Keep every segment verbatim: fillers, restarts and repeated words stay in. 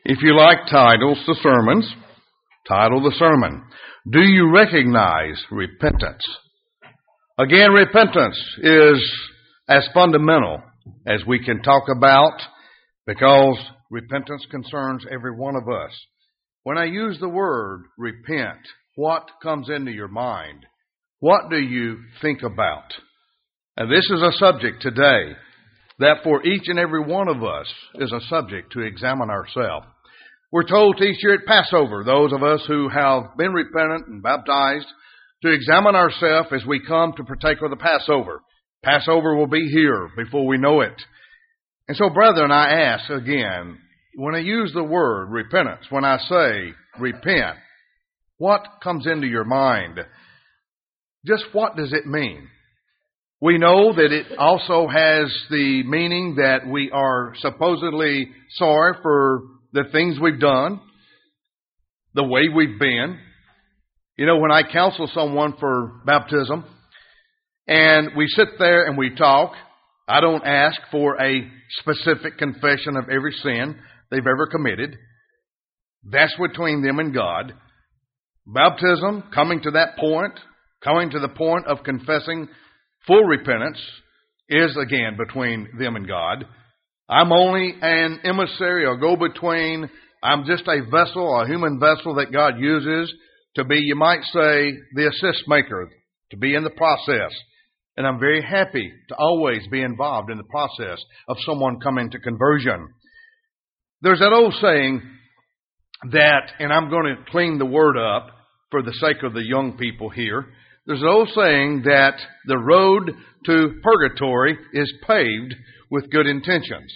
If you like titles to sermons, title the sermon, Do You Recognize Repentance? Again, repentance is as fundamental as we can talk about because repentance concerns every one of us. When I use the word repent, what comes into your mind? What do you think about? And this is a subject today that for each and every one of us is a subject to examine ourselves. We're told each year at Passover, those of us who have been repentant and baptized, to examine ourselves as we come to partake of the Passover. Passover will be here before we know it. And so, brethren, I ask again, when I use the word repentance, when I say repent, what comes into your mind? Just what does it mean? We know that it also has the meaning that we are supposedly sorry for the things we've done, the way we've been. You know, when I counsel someone for baptism and we sit there and we talk, I don't ask for a specific confession of every sin they've ever committed. That's between them and God. Baptism, coming to that point, coming to the point of confessing full repentance, is again between them and God. I'm only an emissary or go-between. I'm just a vessel, a human vessel that God uses to be, you might say, the assist maker, to be in the process. And I'm very happy to always be involved in the process of someone coming to conversion. There's that old saying that, and I'm going to clean the word up for the sake of the young people here. There's an old saying that the road to purgatory is paved with good intentions.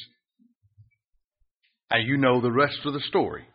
And you know the rest of the story.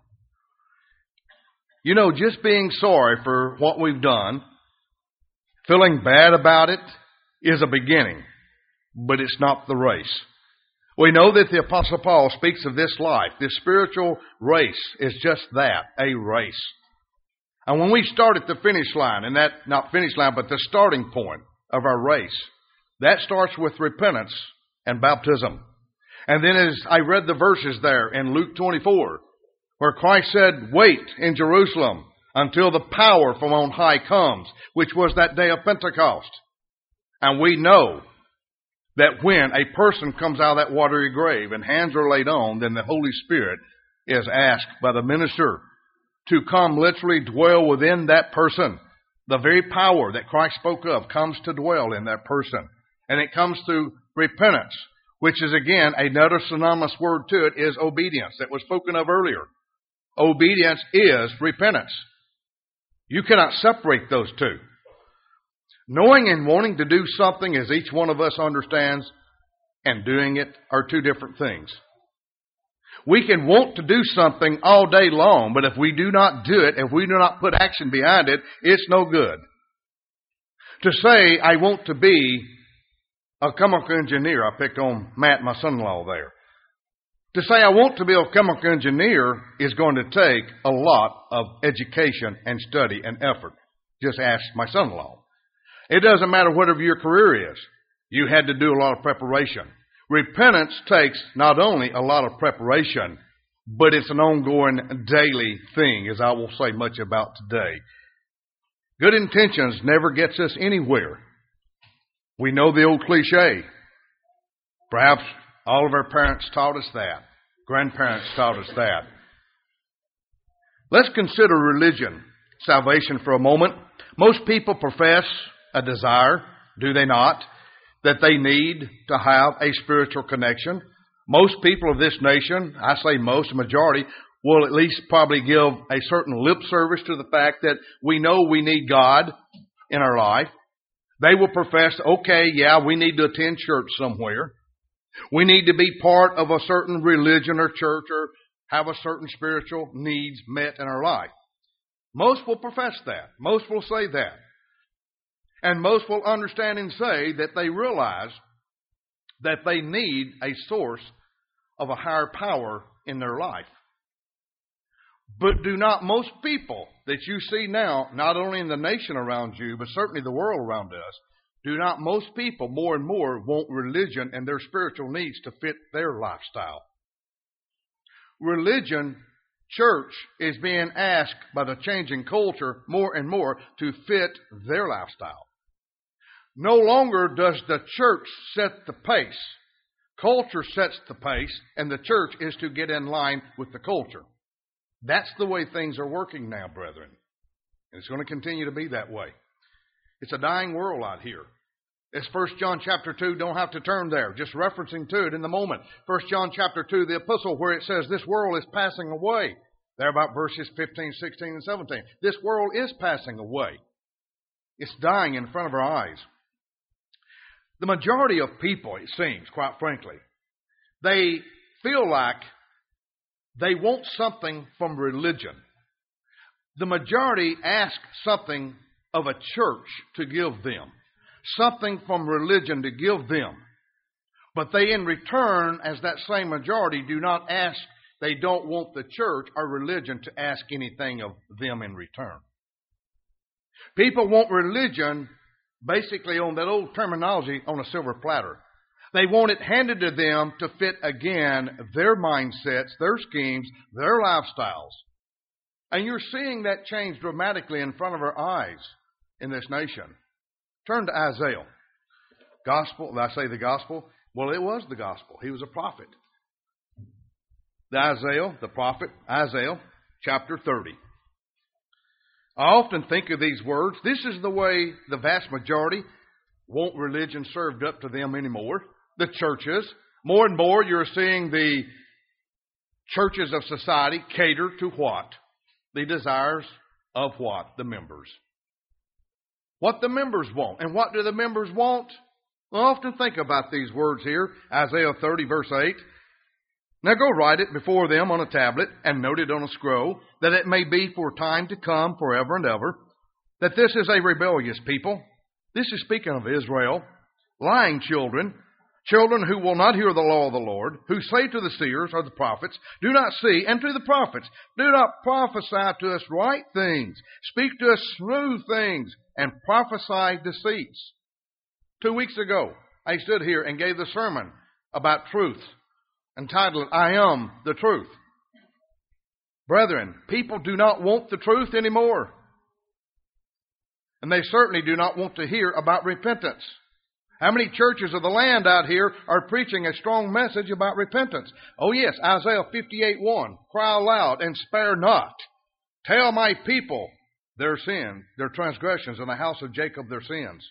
You know, just being sorry for what we've done, feeling bad about it, is a beginning, but it's not the race. We know that the Apostle Paul speaks of this life. This spiritual race is just that, a race. And when we start at the finish line, and that, not finish line, but the starting point of our race, that starts with repentance and baptism. And then as I read the verses there in Luke twenty-four, where Christ said, wait in Jerusalem until the power from on high comes, which was that day of Pentecost. And we know that when a person comes out of that watery grave and hands are laid on, then the Holy Spirit is asked by the minister to come literally dwell within that person. The very power that Christ spoke of comes to dwell in that person. And it comes through repentance, which is again another synonymous word to it is obedience that was spoken of earlier. Obedience is repentance. You cannot separate those two. Knowing and wanting to do something, as each one of us understands, and doing it are two different things. We can want to do something all day long, but if we do not do it, if we do not put action behind it, it's no good. To say, I want to be a chemical engineer, I picked on Matt, my son-in-law there. To say I want to be a chemical engineer is going to take a lot of education and study and effort. Just ask my son-in-law. It doesn't matter whatever your career is. You had to do a lot of preparation. Repentance takes not only a lot of preparation, but it's an ongoing daily thing, as I will say much about today. Good intentions never gets us anywhere. We know the old cliche. Perhaps all of our parents taught us that. Grandparents taught us that. Let's consider religion, salvation for a moment. Most people profess a desire, do they not, that they need to have a spiritual connection. Most people of this nation, I say most, majority, will at least probably give a certain lip service to the fact that we know we need God in our life. They will profess, okay, yeah, we need to attend church somewhere. We need to be part of a certain religion or church or have a certain spiritual needs met in our life. Most will profess that. Most will say that. And most will understand and say that they realize that they need a source of a higher power in their life. But do not most people that you see now, not only in the nation around you, but certainly the world around us, do not most people more and more want religion and their spiritual needs to fit their lifestyle? religion, church, is being asked by the changing culture more and more to fit their lifestyle. No longer does the church set the pace. Culture sets the pace, and the church is to get in line with the culture. That's the way things are working now, brethren. And it's going to continue to be that way. It's a dying world out here. It's First John chapter two. Don't have to turn there. Just referencing to it in the moment. First John chapter two, the epistle, where it says this world is passing away. There about verses fifteen, sixteen, and seventeen. This world is passing away. It's dying in front of our eyes. The majority of people, it seems, quite frankly, they feel like they want something from religion. The majority ask something of a church to give them, something from religion to give them. But they in return, as that same majority, do not ask, they don't want the church or religion to ask anything of them in return. People want religion basically on that old terminology on a silver platter. They want it handed to them to fit again their mindsets, their schemes, their lifestyles. And you're seeing that change dramatically in front of our eyes in this nation. Turn to Isaiah. Gospel, did I say the gospel? Well, it was the gospel. He was a prophet. The Isaiah, the prophet, Isaiah, chapter thirty. I often think of these words. This is the way the vast majority want religion served up to them anymore. The churches. More and more you're seeing the churches of society cater to what? The desires of what? The members. What the members want. And what do the members want? I often think about these words here. Isaiah thirty, verse eight. Now go write it before them on a tablet and note it on a scroll, that it may be for time to come forever and ever, that this is a rebellious people. This is speaking of Israel, lying children, children who will not hear the law of the Lord, who say to the seers or the prophets, do not see, and to the prophets, do not prophesy to us right things, speak to us smooth things, and prophesy deceits. Two weeks ago, I stood here and gave the sermon about truth, entitled, I Am the Truth. Brethren, people do not want the truth anymore. And they certainly do not want to hear about repentance. How many churches of the land out here are preaching a strong message about repentance? Oh yes, Isaiah fifty-eight one, cry aloud and spare not. Tell my people their sin, their transgressions, and the house of Jacob their sins.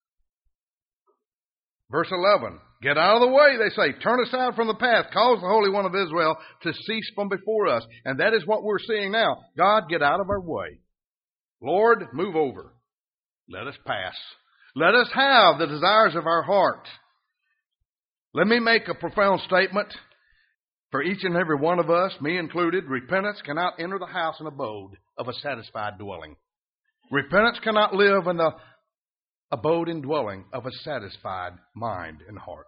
Verse eleven, get out of the way, they say. Turn aside from the path. Cause the Holy One of Israel to cease from before us. And that is what we're seeing now. God, get out of our way. Lord, move over. Let us pass. Let us have the desires of our heart. Let me make a profound statement. For each and every one of us, me included, repentance cannot enter the house and abode of a satisfied dwelling. Repentance cannot live in the abode and dwelling of a satisfied mind and heart.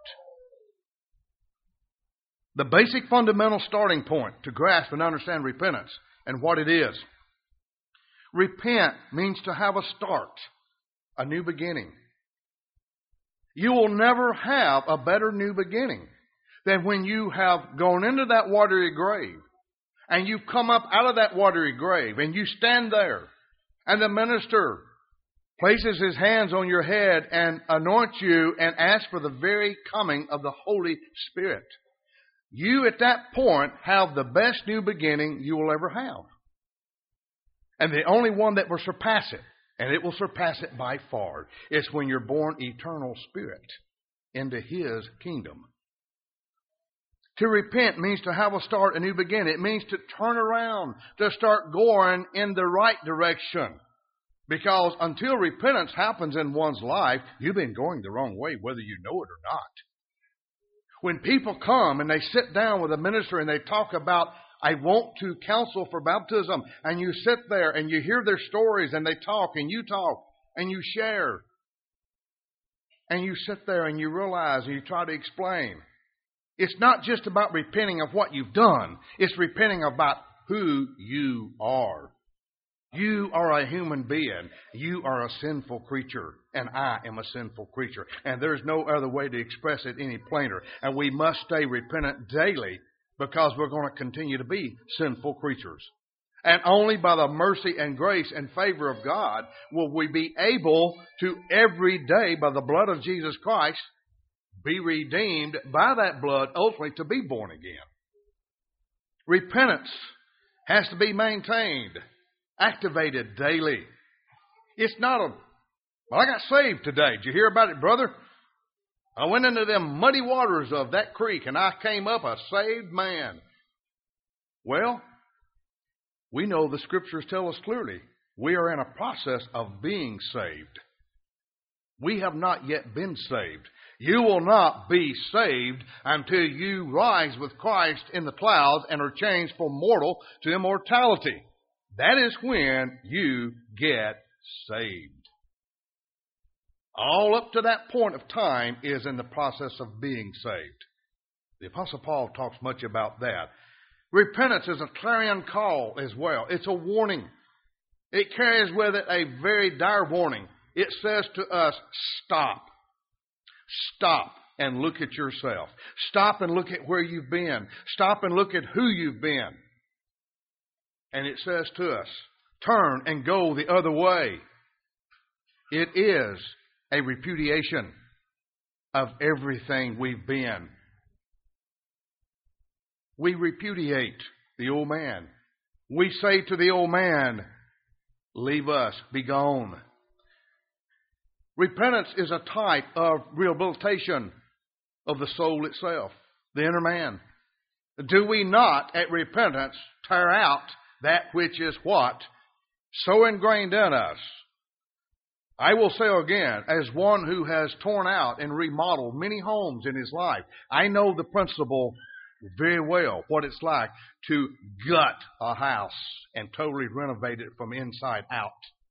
The basic fundamental starting point to grasp and understand repentance and what it is. Repent means to have a start, a new beginning. You will never have a better new beginning than when you have gone into that watery grave and you've come up out of that watery grave and you stand there and the minister places his hands on your head and anoints you and asks for the very coming of the Holy Spirit. You at that point have the best new beginning you will ever have. And the only one that will surpass it, and it will surpass it by far, is when you're born eternal spirit into His kingdom. To repent means to have a start, a new beginning. It means to turn around, to start going in the right direction. Because until repentance happens in one's life, you've been going the wrong way, whether you know it or not. When people come and they sit down with a minister and they talk about, I want to counsel for baptism, and you sit there and you hear their stories and they talk and you talk and you share. And you sit there and you realize and you try to explain. It's not just about repenting of what you've done. It's repenting about who you are. You are a human being. You are a sinful creature. And I am a sinful creature. And there's no other way to express it any plainer. And we must stay repentant daily because we're going to continue to be sinful creatures. And only by the mercy and grace and favor of God will we be able to every day, by the blood of Jesus Christ, be redeemed by that blood, ultimately to be born again. Repentance has to be maintained, activated daily. It's not a, well, I got saved today. Did you hear about it, brother? I went into them muddy waters of that creek and I came up a saved man. Well, we know the Scriptures tell us clearly we are in a process of being saved. We have not yet been saved. You will not be saved until you rise with Christ in the clouds and are changed from mortal to immortality. That is when you get saved. All up to that point of time is in the process of being saved. The Apostle Paul talks much about that. Repentance is a clarion call as well. It's a warning. It carries with it a very dire warning. It says to us, stop. Stop and look at yourself. Stop and look at where you've been. Stop and look at who you've been. And it says to us, turn and go the other way. It is a repudiation of everything we've been. We repudiate the old man. We say to the old man, leave us, be gone. Repentance is a type of rehabilitation of the soul itself, the inner man. Do we not, at repentance, tear out that which is what? So ingrained in us. I will say again, as one who has torn out and remodeled many homes in his life, I know the principle very well, what it's like to gut a house and totally renovate it from inside out.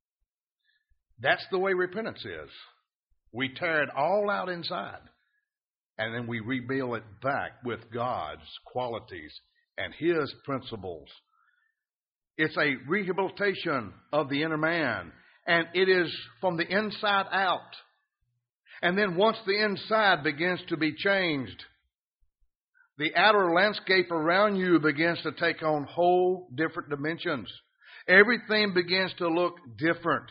That's the way repentance is. We tear it all out inside, and then we rebuild it back with God's qualities and His principles. It's a rehabilitation of the inner man, and it is from the inside out. And then once the inside begins to be changed, the outer landscape around you begins to take on whole different dimensions. Everything begins to look different.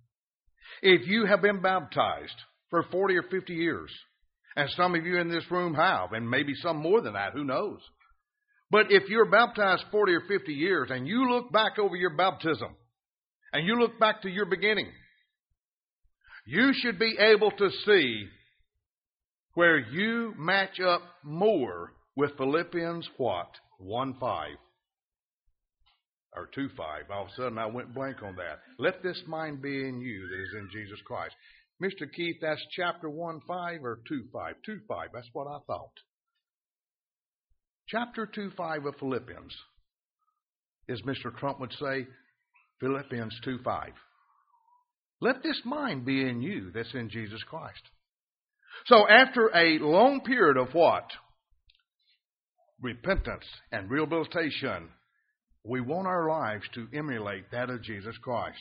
If you have been baptized for forty or fifty years, and some of you in this room have, and maybe some more than that, who knows? But if you're baptized forty or fifty years, and you look back over your baptism, and you look back to your beginning, you should be able to see where you match up more with Philippians what? one five. Or two five. All of a sudden I went blank on that. Let this mind be in you that is in Jesus Christ. Mister Keith, that's chapter one five or two five? two five. That's what I thought. Chapter two five of Philippians, as Mister Trump would say, Philippians two five. Let this mind be in you that's in Jesus Christ. So after a long period of what? Repentance and rehabilitation, we want our lives to emulate that of Jesus Christ.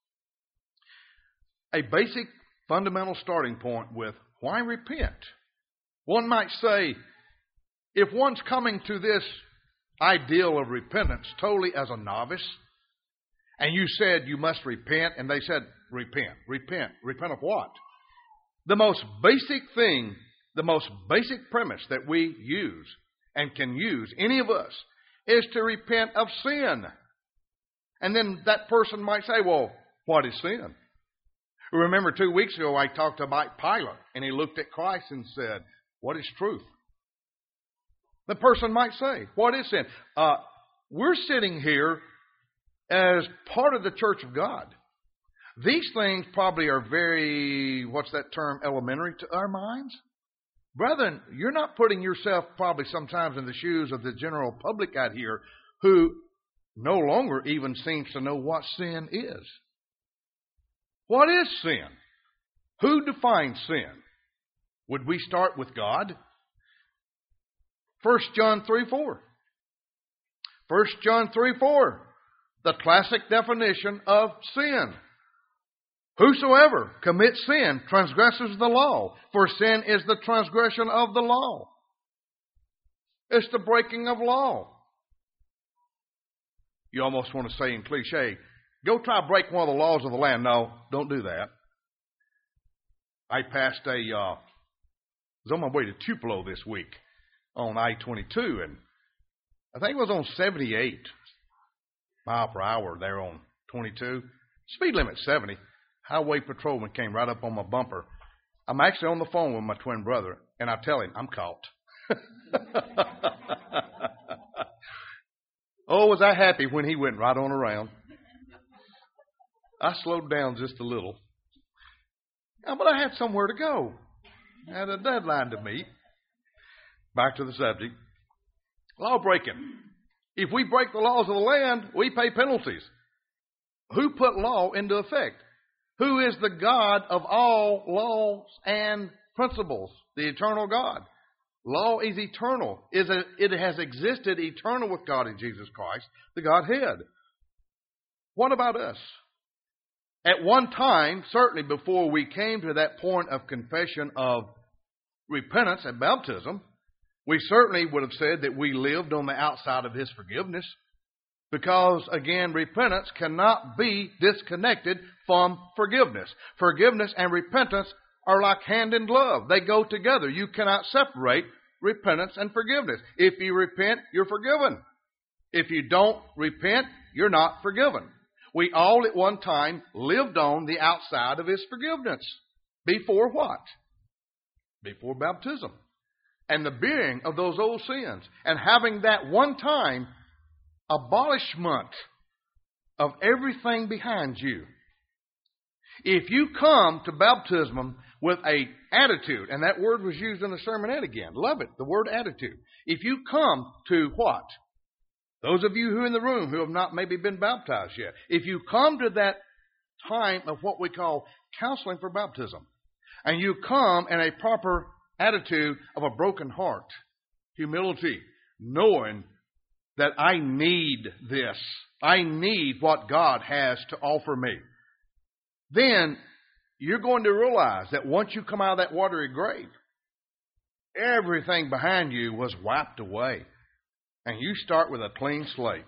A basic fundamental starting point with why repent? One might say, if one's coming to this ideal of repentance totally as a novice, and you said you must repent, and they said, repent, repent, repent of what? The most basic thing, the most basic premise that we use and can use, any of us, is to repent of sin. And then that person might say, well, what is sin? Remember two weeks ago I talked about Pilate, and he looked at Christ and said, what is truth? The person might say, what is sin? Uh, we're sitting here as part of the church of God. These things probably are very, what's that term, elementary to our minds. Brethren, you're not putting yourself probably sometimes in the shoes of the general public out here who no longer even seems to know what sin is. What is sin? Who defines sin? Would we start with God? First John three four. First John three four. The classic definition of sin. Whosoever commits sin transgresses the law, for sin is the transgression of the law. It's the breaking of law. You almost want to say in cliche, go try to break one of the laws of the land. No, don't do that. I passed a, uh, was on my way to Tupelo this week on I twenty-two, and I think it was on seventy-eight mile per hour there on twenty-two. Speed limit seventy. Highway patrolman came right up on my bumper. I'm actually on the phone with my twin brother, and I tell him I'm caught. Oh, was I happy when he went right on around. I slowed down just a little. Yeah, but I had somewhere to go. I had a deadline to meet. Back to the subject. Law breaking. If we break the laws of the land, we pay penalties. Who put law into effect? Who is the God of all laws and principles? The eternal God. Law is eternal. It has existed eternal with God in Jesus Christ, the Godhead. What about us? At one time, certainly before we came to that point of confession of repentance and baptism, we certainly would have said that we lived on the outside of His forgiveness. Because, again, repentance cannot be disconnected from forgiveness. Forgiveness and repentance are like hand in glove. They go together. You cannot separate repentance and forgiveness. If you repent, you're forgiven. If you don't repent, you're not forgiven. We all at one time lived on the outside of His forgiveness. Before what? Before baptism. And the bearing of those old sins. And having that one time abolishment of everything behind you. If you come to baptism with a attitude, and that word was used in the sermonette again. Love it, the word attitude. If you come to what? Those of you who are in the room who have not maybe been baptized yet. If you come to that time of what we call counseling for baptism, and you come in a proper attitude of a broken heart, humility, knowing that I need this. I need what God has to offer me. Then you're going to realize that once you come out of that watery grave, everything behind you was wiped away. And you start with a clean slate.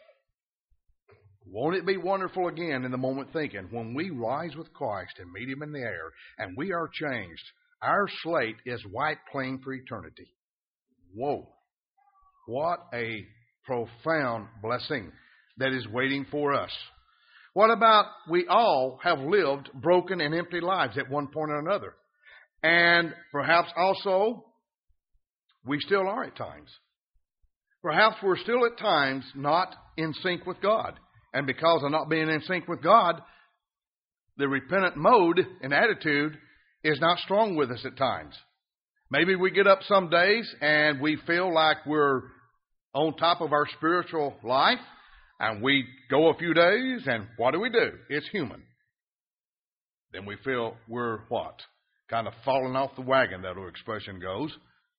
Won't it be wonderful again in the moment thinking, when we rise with Christ and meet Him in the air and we are changed, our slate is wiped clean for eternity. Whoa. What a profound blessing that is waiting for us. What about we all have lived broken and empty lives at one point or another? And perhaps also we still are at times. Perhaps we're still at times not in sync with God. And because of not being in sync with God, the repentant mode and attitude is not strong with us at times. Maybe we get up some days and we feel like we're on top of our spiritual life, and we go a few days, and what do we do? It's human. Then we feel we're what? Kind of falling off the wagon, that old expression goes.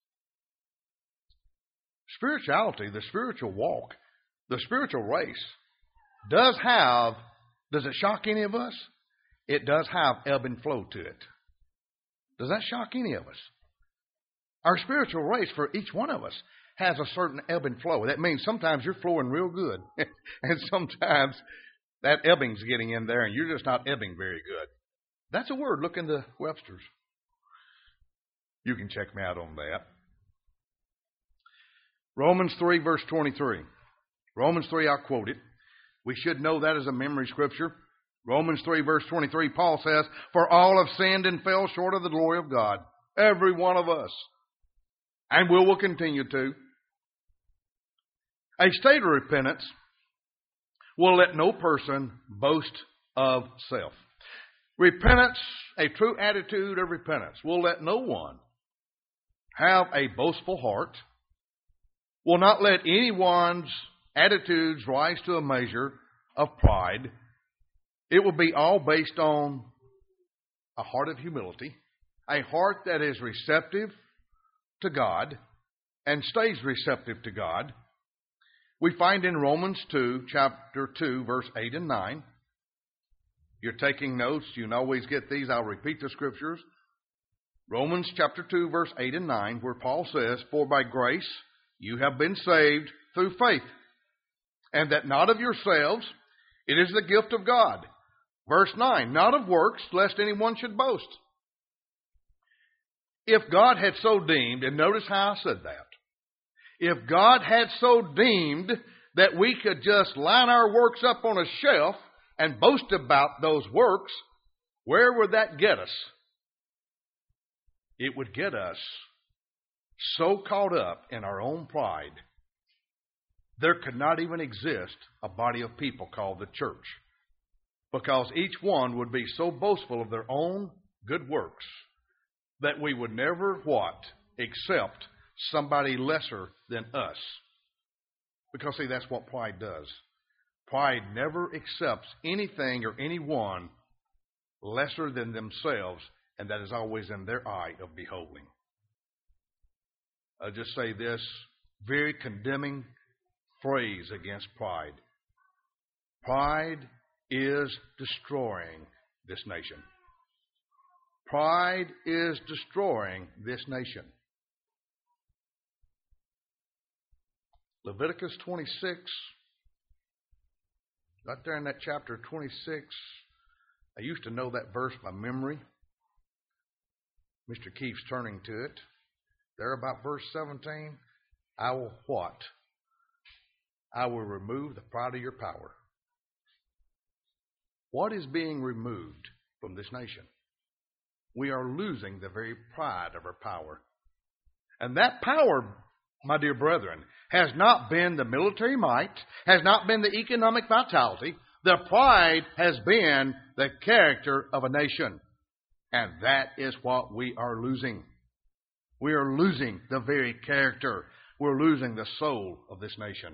Spirituality, the spiritual walk, the spiritual race, does have, does it shock any of us? It does have ebb and flow to it. Does that shock any of us? Our spiritual race for each one of us has a certain ebb and flow. That means sometimes you're flowing real good. And sometimes that ebbing's getting in there and you're just not ebbing very good. That's a word. Look into Webster's. You can check me out on that. Romans three, verse twenty-three. Romans three, I'll quote it. We should know that as a memory scripture. Romans three, verse twenty-three, Paul says, "For all have sinned and fell short of the glory of God." Every one of us. And we will continue to. A state of repentance will let no person boast of self. Repentance, a true attitude of repentance, will let no one have a boastful heart, will not let anyone's attitudes rise to a measure of pride. It will be all based on a heart of humility, a heart that is receptive to God and stays receptive to God. We find in Romans two, chapter two, verse eight and nine. You're taking notes. You can always get these. I'll repeat the scriptures. Romans chapter two, verse eight and nine, where Paul says, "For by grace you have been saved through faith, and that not of yourselves, it is the gift of God. Verse nine, not of works, lest anyone should boast. If God had so deemed, and notice how I said that, if God had so deemed that we could just line our works up on a shelf and boast about those works, where would that get us? It would get us so caught up in our own pride, there could not even exist a body of people called the church, because each one would be so boastful of their own good works that we would never what? Accept somebody lesser than us. Because, see, that's what pride does. Pride never accepts anything or anyone lesser than themselves, and that is always in their eye of beholding. I'll just say this very condemning phrase against pride. Pride is destroying this nation. Pride is destroying this nation. Leviticus twenty-six, right there in that chapter twenty-six, I used to know that verse by memory. Mister Keefe's turning to it. There about verse seventeen, I will what? I will remove the pride of your power. What is being removed from this nation? We are losing the very pride of our power. And that power, my dear brethren, has not been the military might, has not been the economic vitality. The pride has been the character of a nation. And that is what we are losing. We are losing the very character. We're losing the soul of this nation.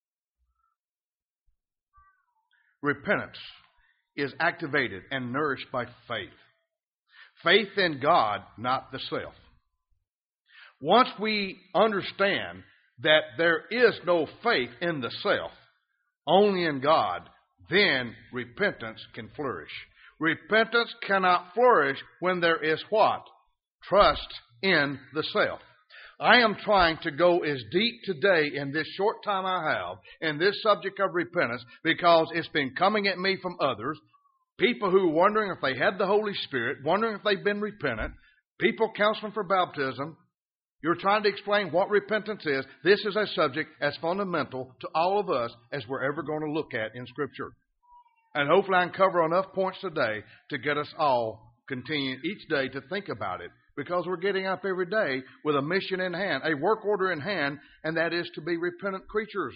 Repentance is activated and nourished by faith. Faith in God, not the self. Once we understand that there is no faith in the self, only in God, then repentance can flourish. Repentance cannot flourish when there is what? Trust in the self. I am trying to go as deep today in this short time I have in this subject of repentance because it's been coming at me from others. People who are wondering if they had the Holy Spirit, wondering if they've been repentant, people counseling for baptism. You're trying to explain what repentance is. This is a subject as fundamental to all of us as we're ever going to look at in Scripture. And hopefully I can cover enough points today to get us all continuing each day to think about it. Because we're getting up every day with a mission in hand, a work order in hand, and that is to be repentant creatures.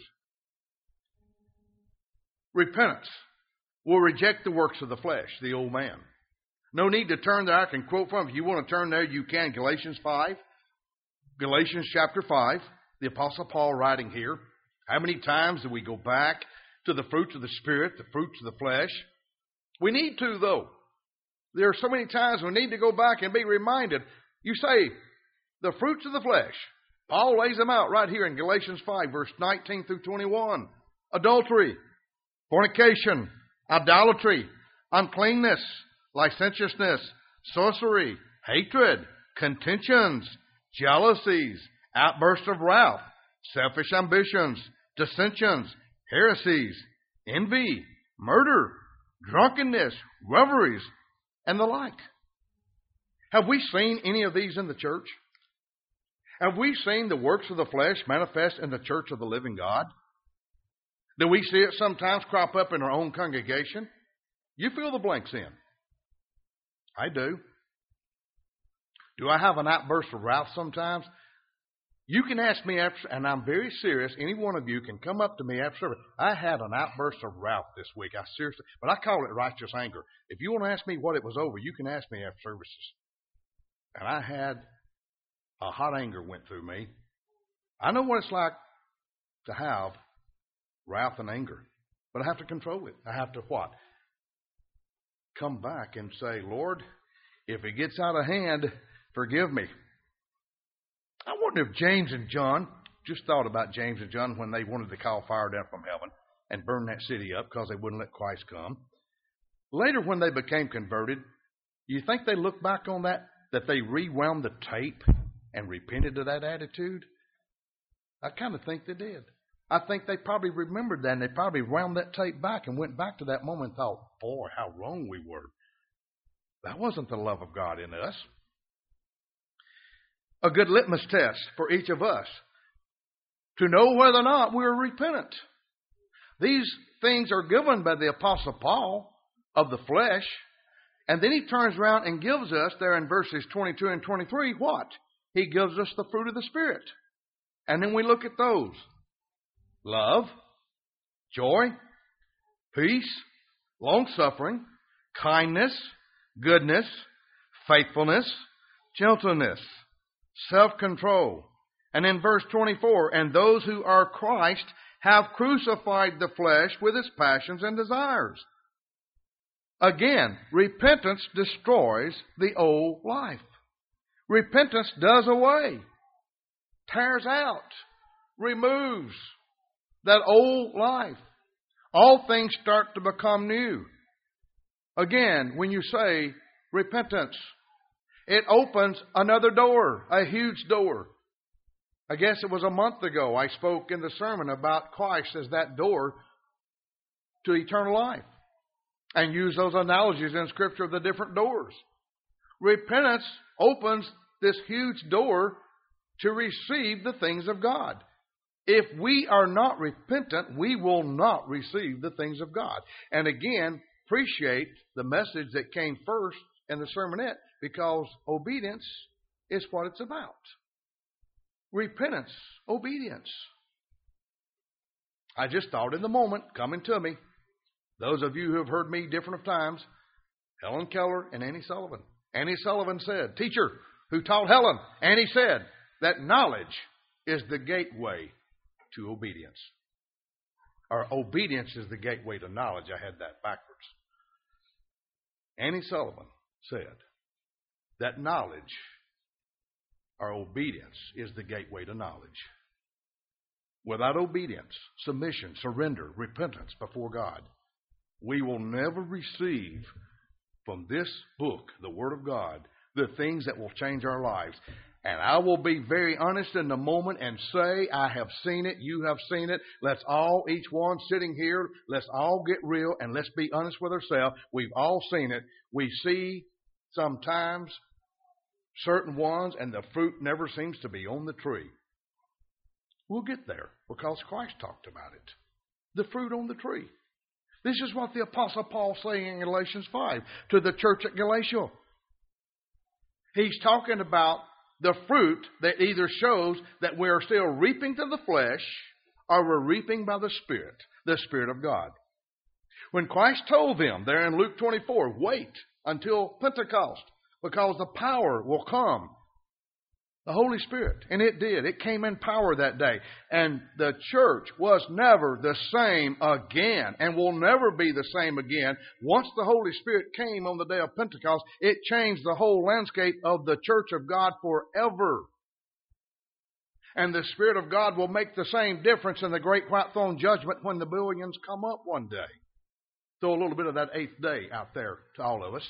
Repentance will reject the works of the flesh, the old man. No need to turn there. I can quote from, if you want to turn there, you can. Galatians five. Galatians chapter five. The Apostle Paul writing here. How many times do we go back to the fruits of the Spirit, the fruits of the flesh? We need to, though. There are so many times we need to go back and be reminded. You say, the fruits of the flesh. Paul lays them out right here in Galatians five, verse nineteen through twenty-one. Adultery, fornication, idolatry, uncleanness, licentiousness, sorcery, hatred, contentions, jealousies, outbursts of wrath, selfish ambitions, dissensions, heresies, envy, murder, drunkenness, revelries, and the like. Have we seen any of these in the church? Have we seen the works of the flesh manifest in the church of the living God? Do we see it sometimes crop up in our own congregation? You fill the blanks in. I do. Do I have an outburst of wrath sometimes? You can ask me after, and I'm very serious. Any one of you can come up to me after service. I had an outburst of wrath this week. I seriously, but I call it righteous anger. If you want to ask me what it was over, you can ask me after services. And I had a hot anger went through me. I know what it's like to have wrath and anger, but I have to control it. I have to what? Come back and say, Lord, if it gets out of hand, forgive me. I wonder if James and John, just thought about James and John when they wanted to call fire down from heaven and burn that city up because they wouldn't let Christ come. Later when they became converted, you think they look back on that, that they rewound the tape and repented of that attitude? I kind of think they did. I think they probably remembered that, and they probably wound that tape back and went back to that moment and thought, boy, how wrong we were. That wasn't the love of God in us. A good litmus test for each of us to know whether or not we're repentant. These things are given by the Apostle Paul of the flesh, and then he turns around and gives us there in verses twenty-two and twenty-three what? He gives us the fruit of the Spirit. And then we look at those. Love, joy, peace, long-suffering, kindness, goodness, faithfulness, gentleness, self-control. And in verse twenty-four, and those who are Christ have crucified the flesh with its passions and desires. Again, repentance destroys the old life. Repentance does away, tears out, removes that old life. All things start to become new. Again, when you say repentance, it opens another door, a huge door. I guess it was a month ago I spoke in the sermon about Christ as that door to eternal life and use those analogies in Scripture of the different doors. Repentance opens this huge door to receive the things of God. If we are not repentant, we will not receive the things of God. And again, appreciate the message that came first in the sermonette, because obedience is what it's about. Repentance, obedience. I just thought in the moment, coming to me, those of you who have heard me different of times, Helen Keller and Annie Sullivan. Annie Sullivan said, teacher who taught Helen, Annie said that knowledge is the gateway to obedience. Or obedience is the gateway to knowledge. I had that backwards. Annie Sullivan said that knowledge or obedience is the gateway to knowledge. Without obedience, submission, surrender, repentance before God, we will never receive from this book, the Word of God, the things that will change our lives. And I will be very honest in the moment and say, I have seen it, you have seen it. Let's all, each one sitting here, let's all get real and let's be honest with ourselves. We've all seen it. We see sometimes certain ones and the fruit never seems to be on the tree. We'll get there because Christ talked about it. The fruit on the tree. This is what the Apostle Paul is saying in Galatians five to the church at Galatia. He's talking about the fruit that either shows that we are still reaping to the flesh or we're reaping by the Spirit, the Spirit of God. When Christ told them there in Luke twenty-four, wait until Pentecost because the power will come. The Holy Spirit. And it did. It came in power that day. And the church was never the same again and will never be the same again. Once the Holy Spirit came on the day of Pentecost, it changed the whole landscape of the church of God forever. And the Spirit of God will make the same difference in the great white throne judgment when the billions come up one day. Throw a little bit of that eighth day out there to all of us.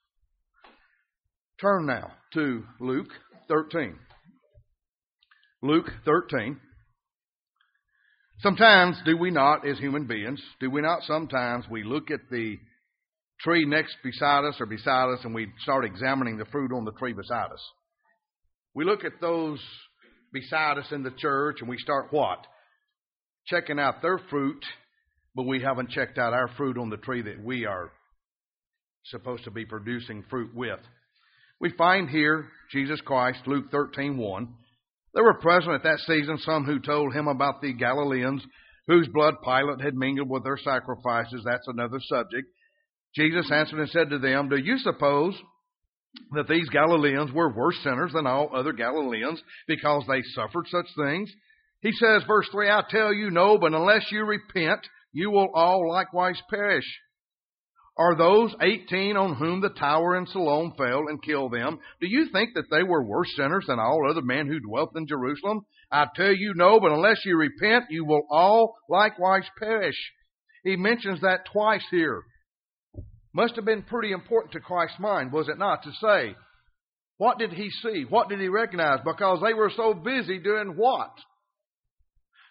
Turn now to Luke thirteen. Luke thirteen. Sometimes, do we not, as human beings, do we not sometimes we look at the tree next beside us or beside us and we start examining the fruit on the tree beside us? We look at those beside us in the church and we start what? Checking out their fruit, but we haven't checked out our fruit on the tree that we are supposed to be producing fruit with. We find here Jesus Christ, Luke thirteen one. There were present at that season some who told him about the Galileans whose blood Pilate had mingled with their sacrifices. That's another subject. Jesus answered and said to them, do you suppose that these Galileans were worse sinners than all other Galileans because they suffered such things? He says, verse three, I tell you, no, but unless you repent, you will all likewise perish. Are those eighteen on whom the tower in Siloam fell and killed them, do you think that they were worse sinners than all other men who dwelt in Jerusalem? I tell you, no, but unless you repent, you will all likewise perish. He mentions that twice here. Must have been pretty important to Christ's mind, was it not, to say, what did he see? What did he recognize? Because they were so busy doing what?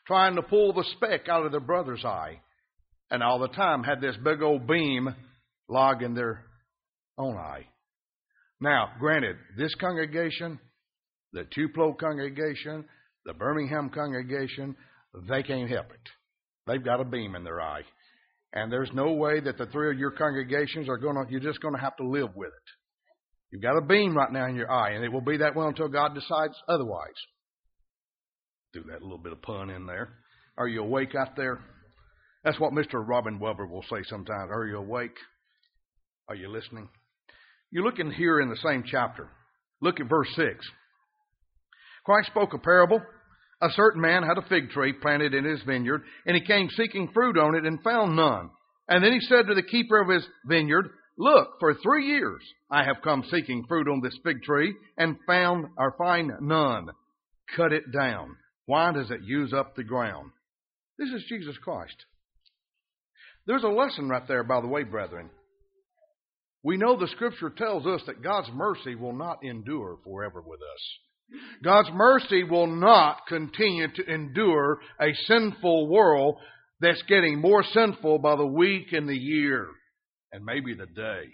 trying to pull the speck out of their brother's eye, and all the time had this big old beam log in their own eye. Now, granted, this congregation, the Tupelo congregation, the Birmingham congregation, they can't help it. They've got a beam in their eye. And there's no way that the three of your congregations are going to, you're just going to have to live with it. You've got a beam right now in your eye, and it will be that way until God decides otherwise. Do that little bit of pun in there. Are you awake out there? That's what Mister Robin Weber will say sometimes. Are you awake? Are you listening? You're looking here in the same chapter. Look at verse six. Christ spoke a parable. A certain man had a fig tree planted in his vineyard, and he came seeking fruit on it and found none. And then he said to the keeper of his vineyard, Look, for three years I have come seeking fruit on this fig tree and found or find none. Cut it down. Why does it use up the ground? This is Jesus Christ. There's a lesson right there, by the way, brethren. We know the Scripture tells us that God's mercy will not endure forever with us. God's mercy will not continue to endure a sinful world that's getting more sinful by the week and the year and maybe the day.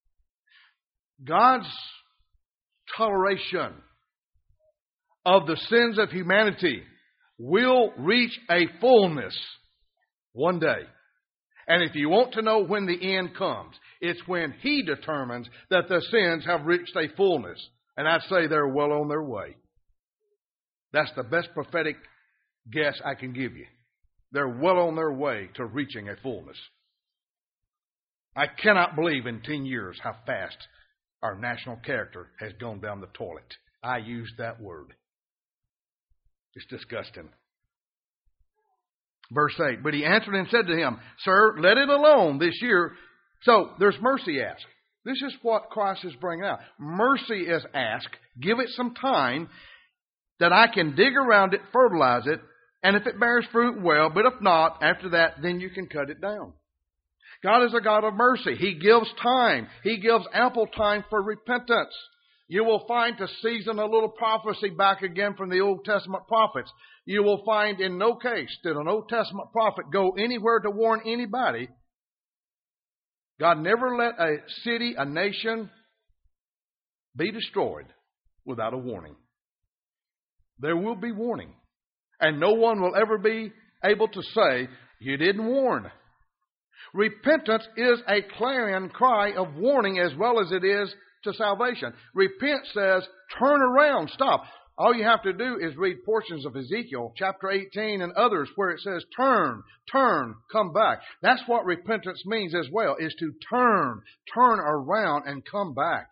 God's toleration of the sins of humanity will reach a fullness one day. And if you want to know when the end comes, it's when He determines that the sins have reached a fullness. And I'd say they're well on their way. That's the best prophetic guess I can give you. They're well on their way to reaching a fullness. I cannot believe in ten years how fast our national character has gone down the toilet. I used that word. It's disgusting. Verse eight, but he answered and said to him, Sir, let it alone this year. So there's mercy asked. This is what Christ is bringing out. Mercy is asked. Give it some time that I can dig around it, fertilize it, and if it bears fruit, well, but if not, after that, then you can cut it down. God is a God of mercy. He gives time. He gives ample time for repentance. You will find, to season a little prophecy back again from the Old Testament prophets, you will find in no case did an Old Testament prophet go anywhere to warn anybody. God never let a city, a nation be destroyed without a warning. There will be warning. And no one will ever be able to say, you didn't warn. Repentance is a clarion cry of warning as well as it is to salvation. Repent says, turn around, stop. All you have to do is read portions of Ezekiel chapter eighteen and others where it says, turn, turn, come back. That's what repentance means as well, is to turn, turn around and come back.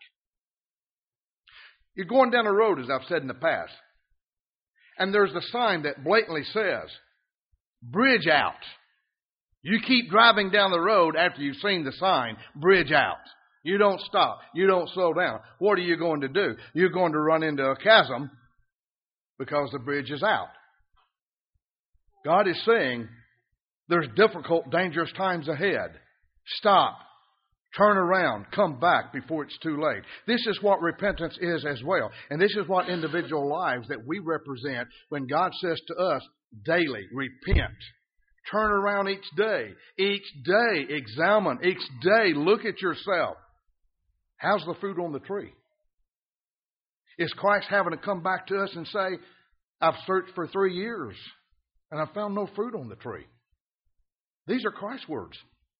You're going down a road, as I've said in the past, and there's the sign that blatantly says, bridge out. You keep driving down the road after you've seen the sign, bridge out. You don't stop. You don't slow down. What are you going to do? You're going to run into a chasm because the bridge is out. God is saying there's difficult, dangerous times ahead. Stop. Turn around. Come back before it's too late. This is what repentance is as well. And this is what individual lives that we represent when God says to us daily, repent. Turn around each day. Each day, examine. Each day, look at yourself. How's the fruit on the tree? Is Christ having to come back to us and say, I've searched for three years and I've found no fruit on the tree? These are Christ's words.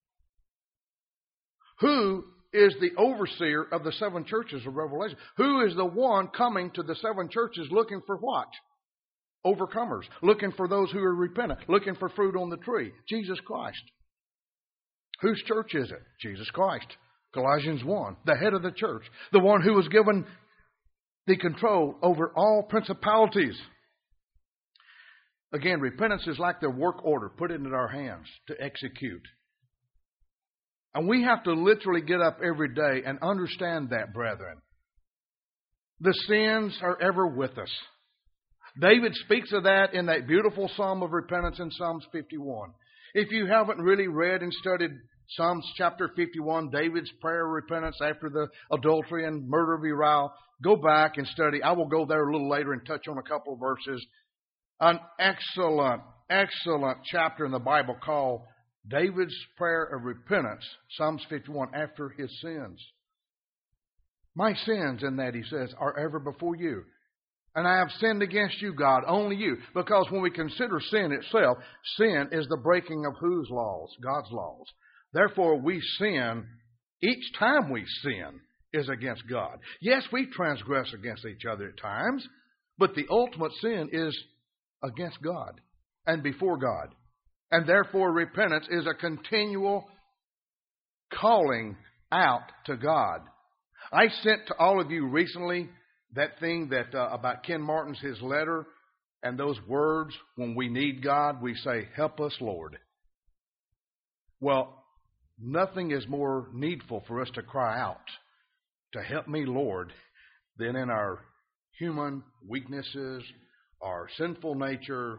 Who is the overseer of the seven churches of Revelation? Who is the one coming to the seven churches looking for what? Overcomers. Looking for those who are repentant. Looking for fruit on the tree. Jesus Christ. Whose church is it? Jesus Christ. Colossians one, the head of the church, the one who was given the control over all principalities. Again, repentance is like the work order, put it in our hands to execute. And we have to literally get up every day and understand that, brethren. The sins are ever with us. David speaks of that in that beautiful psalm of repentance in Psalms fifty-one. If you haven't really read and studied Psalms chapter fifty-one, David's prayer of repentance after the adultery and murder of Uriah, go back and study. I will go there a little later and touch on a couple of verses. An excellent, excellent chapter in the Bible called David's Prayer of Repentance, Psalms fifty-one, after his sins. My sins, in that he says, are ever before you. And I have sinned against you, God, only you. Because when we consider sin itself, sin is the breaking of whose laws? God's laws. Therefore, we sin, each time we sin is against God. Yes, we transgress against each other at times, but the ultimate sin is against God and before God. And therefore, repentance is a continual calling out to God. I sent to all of you recently that thing that uh, about Ken Martin's, his letter, and those words, when we need God, we say, help us, Lord. Well, nothing is more needful for us to cry out, to help me, Lord, than in our human weaknesses, our sinful nature.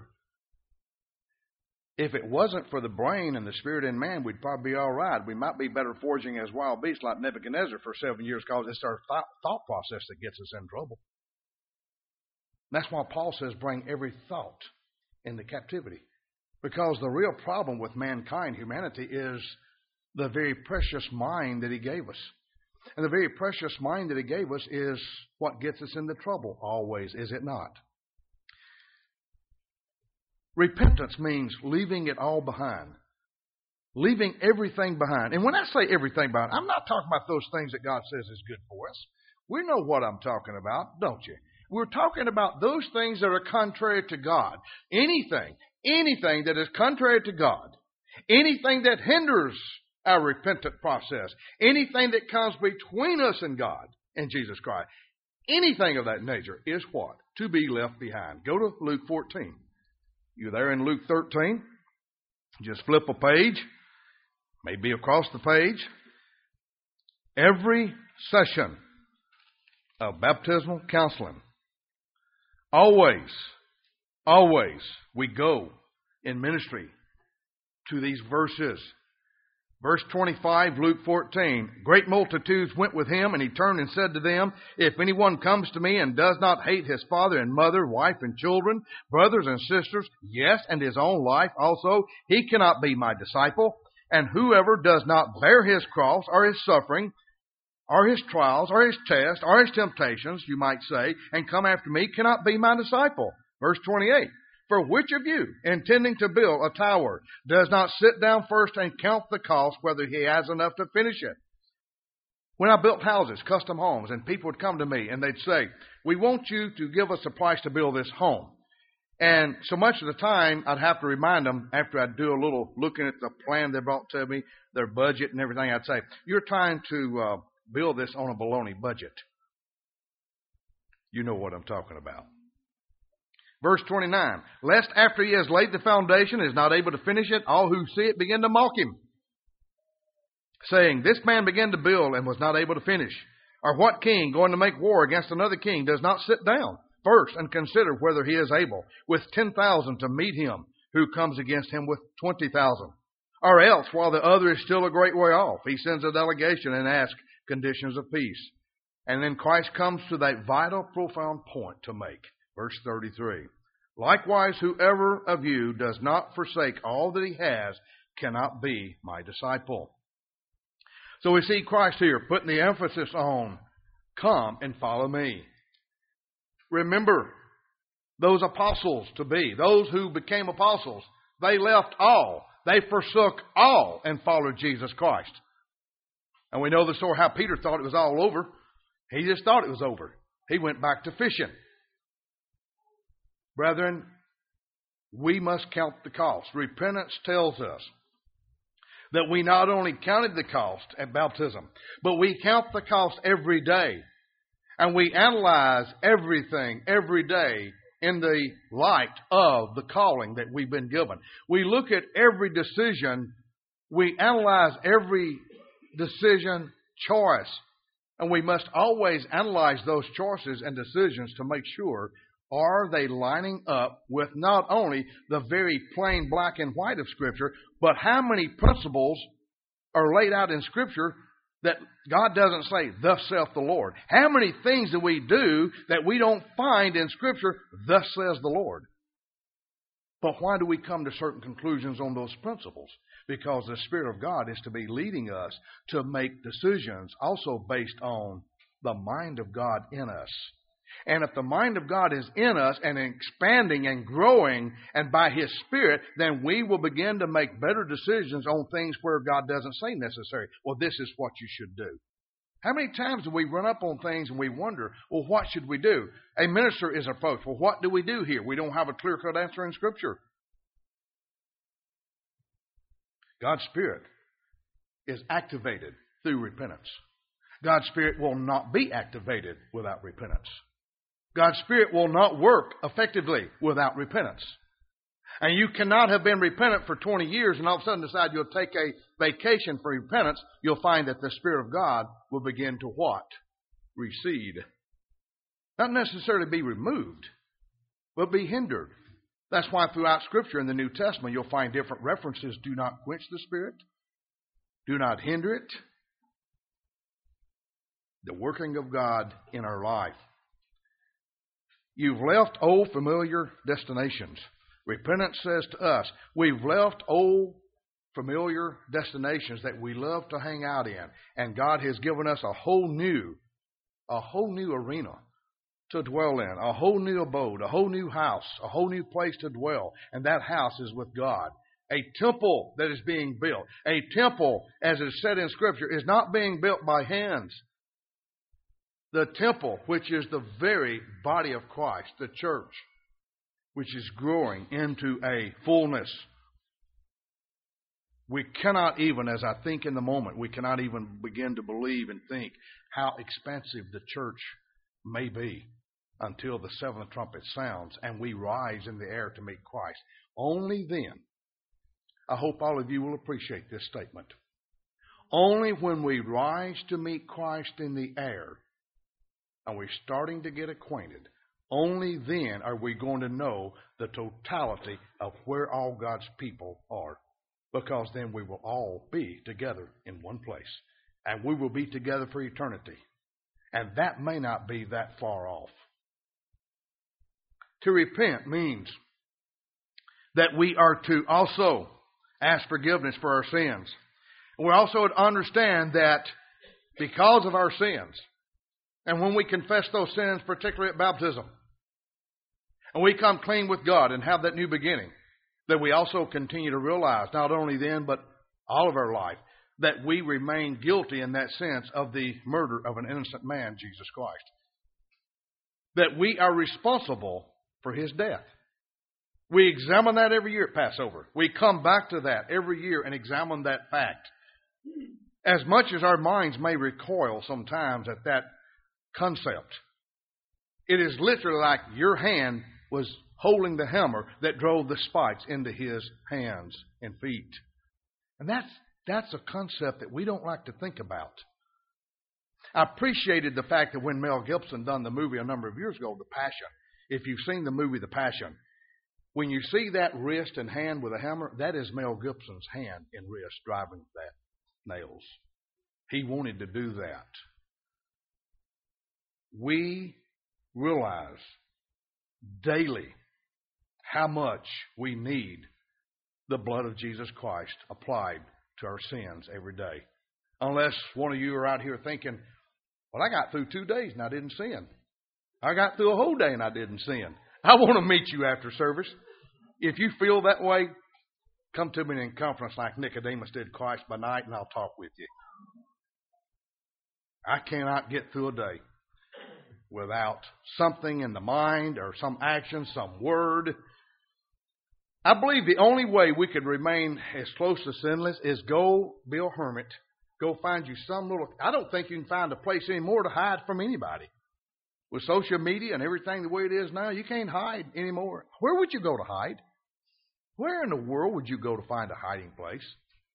If it wasn't for the brain and the spirit in man, we'd probably be all right. We might be better foraging as wild beasts like Nebuchadnezzar for seven years because it's our thought, thought process that gets us in trouble. That's why Paul says bring every thought into captivity. Because the real problem with mankind, humanity, is the very precious mind that he gave us. And the very precious mind that he gave us is what gets us into trouble always, is it not? Repentance means leaving it all behind. Leaving everything behind. And when I say everything behind, I'm not talking about those things that God says is good for us. We know what I'm talking about, don't you? We're talking about those things that are contrary to God. Anything, anything that is contrary to God. Anything that hinders our repentant process. Anything that comes between us and God and Jesus Christ. Anything of that nature is what? To be left behind. Go to Luke fourteen. You're there in Luke thirteen. Just flip a page, maybe across the page. Every session of baptismal counseling, always, always we go in ministry to these verses. Verse twenty-five, Luke fourteen, great multitudes went with him, and he turned and said to them, if anyone comes to me and does not hate his father and mother, wife and children, brothers and sisters, yes, and his own life also, he cannot be my disciple. And whoever does not bear his cross or his suffering, or his trials, or his tests, or his temptations, you might say, and come after me, cannot be my disciple. Verse twenty-eight. For which of you, intending to build a tower, does not sit down first and count the cost, whether he has enough to finish it? When I built houses, custom homes, and people would come to me and they'd say, we want you to give us a price to build this home. And so much of the time, I'd have to remind them, after I'd do a little looking at the plan they brought to me, their budget and everything, I'd say, you're trying to uh, build this on a baloney budget. You know what I'm talking about. Verse twenty-nine, lest after he has laid the foundation and is not able to finish it, all who see it begin to mock him, saying, this man began to build and was not able to finish. Or what king going to make war against another king does not sit down first and consider whether he is able with ten thousand to meet him who comes against him with twenty thousand? Or else, while the other is still a great way off, he sends a delegation and asks conditions of peace. And then Christ comes to that vital, profound point to make. Verse thirty-three, likewise, whoever of you does not forsake all that he has cannot be my disciple. So we see Christ here putting the emphasis on, come and follow me. Remember, those apostles to be, those who became apostles, they left all. They forsook all and followed Jesus Christ. And we know the story how Peter thought it was all over. He just thought it was over. He went back to fishing. Brethren, we must count the cost. Repentance tells us that we not only counted the cost at baptism, but we count the cost every day. And we analyze everything every day in the light of the calling that we've been given. We look at every decision. We analyze every decision choice. And we must always analyze those choices and decisions to make sure, are they lining up with not only the very plain black and white of Scripture, but how many principles are laid out in Scripture that God doesn't say, thus saith the Lord? How many things do we do that we don't find in Scripture, thus says the Lord? But why do we come to certain conclusions on those principles? Because the Spirit of God is to be leading us to make decisions also based on the mind of God in us. And if the mind of God is in us and expanding and growing and by His Spirit, then we will begin to make better decisions on things where God doesn't say necessary. Well, this is what you should do. How many times do we run up on things and we wonder, well, what should we do? A minister is approached. Well, what do we do here? We don't have a clear-cut answer in Scripture. God's Spirit is activated through repentance. God's Spirit will not be activated without repentance. God's Spirit will not work effectively without repentance. And you cannot have been repentant for twenty years and all of a sudden decide you'll take a vacation for repentance. You'll find that the Spirit of God will begin to what? Recede. Not necessarily be removed, but be hindered. That's why throughout Scripture in the New Testament you'll find different references. Do not quench the Spirit. Do not hinder it. The working of God in our life. You've left old familiar destinations. Repentance says to us, we've left old familiar destinations that we love to hang out in. And God has given us a whole new, a whole new arena to dwell in, a whole new abode, a whole new house, a whole new place to dwell. And that house is with God. A temple that is being built. A temple, as is said in Scripture, is not being built by hands. The temple, which is the very body of Christ, the church, which is growing into a fullness. We cannot even, as I think in the moment, we cannot even begin to believe and think how expansive the church may be until the seventh trumpet sounds and we rise in the air to meet Christ. Only then, I hope all of you will appreciate this statement. Only when we rise to meet Christ in the air and we're starting to get acquainted, only then are we going to know the totality of where all God's people are. Because then we will all be together in one place. And we will be together for eternity. And that may not be that far off. To repent means that we are to also ask forgiveness for our sins. And we also understand that because of our sins, and when we confess those sins, particularly at baptism, and we come clean with God and have that new beginning, that we also continue to realize, not only then, but all of our life, that we remain guilty in that sense of the murder of an innocent man, Jesus Christ. That we are responsible for His death. We examine that every year at Passover. We come back to that every year and examine that fact. As much as our minds may recoil sometimes at that concept, it is literally like your hand was holding the hammer that drove the spikes into His hands and feet. And that's that's a concept that we don't like to think about. I appreciated the fact that when Mel Gibson done the movie a number of years ago, The Passion, if you've seen the movie The Passion, when you see that wrist and hand with a hammer, that is Mel Gibson's hand and wrist driving that nails. He wanted to do that. We realize daily how much we need the blood of Jesus Christ applied to our sins every day. Unless one of you are out here thinking, well, I got through two days and I didn't sin. I got through a whole day and I didn't sin. I want to meet you after service. If you feel that way, come to me in conference like Nicodemus did Christ by night and I'll talk with you. I cannot get through a day without something in the mind or some action, some word. I believe the only way we could remain as close to sinless is go be a hermit. Go find you some little... I don't think you can find a place anymore to hide from anybody. With social media and everything the way it is now, you can't hide anymore. Where would you go to hide? Where in the world would you go to find a hiding place?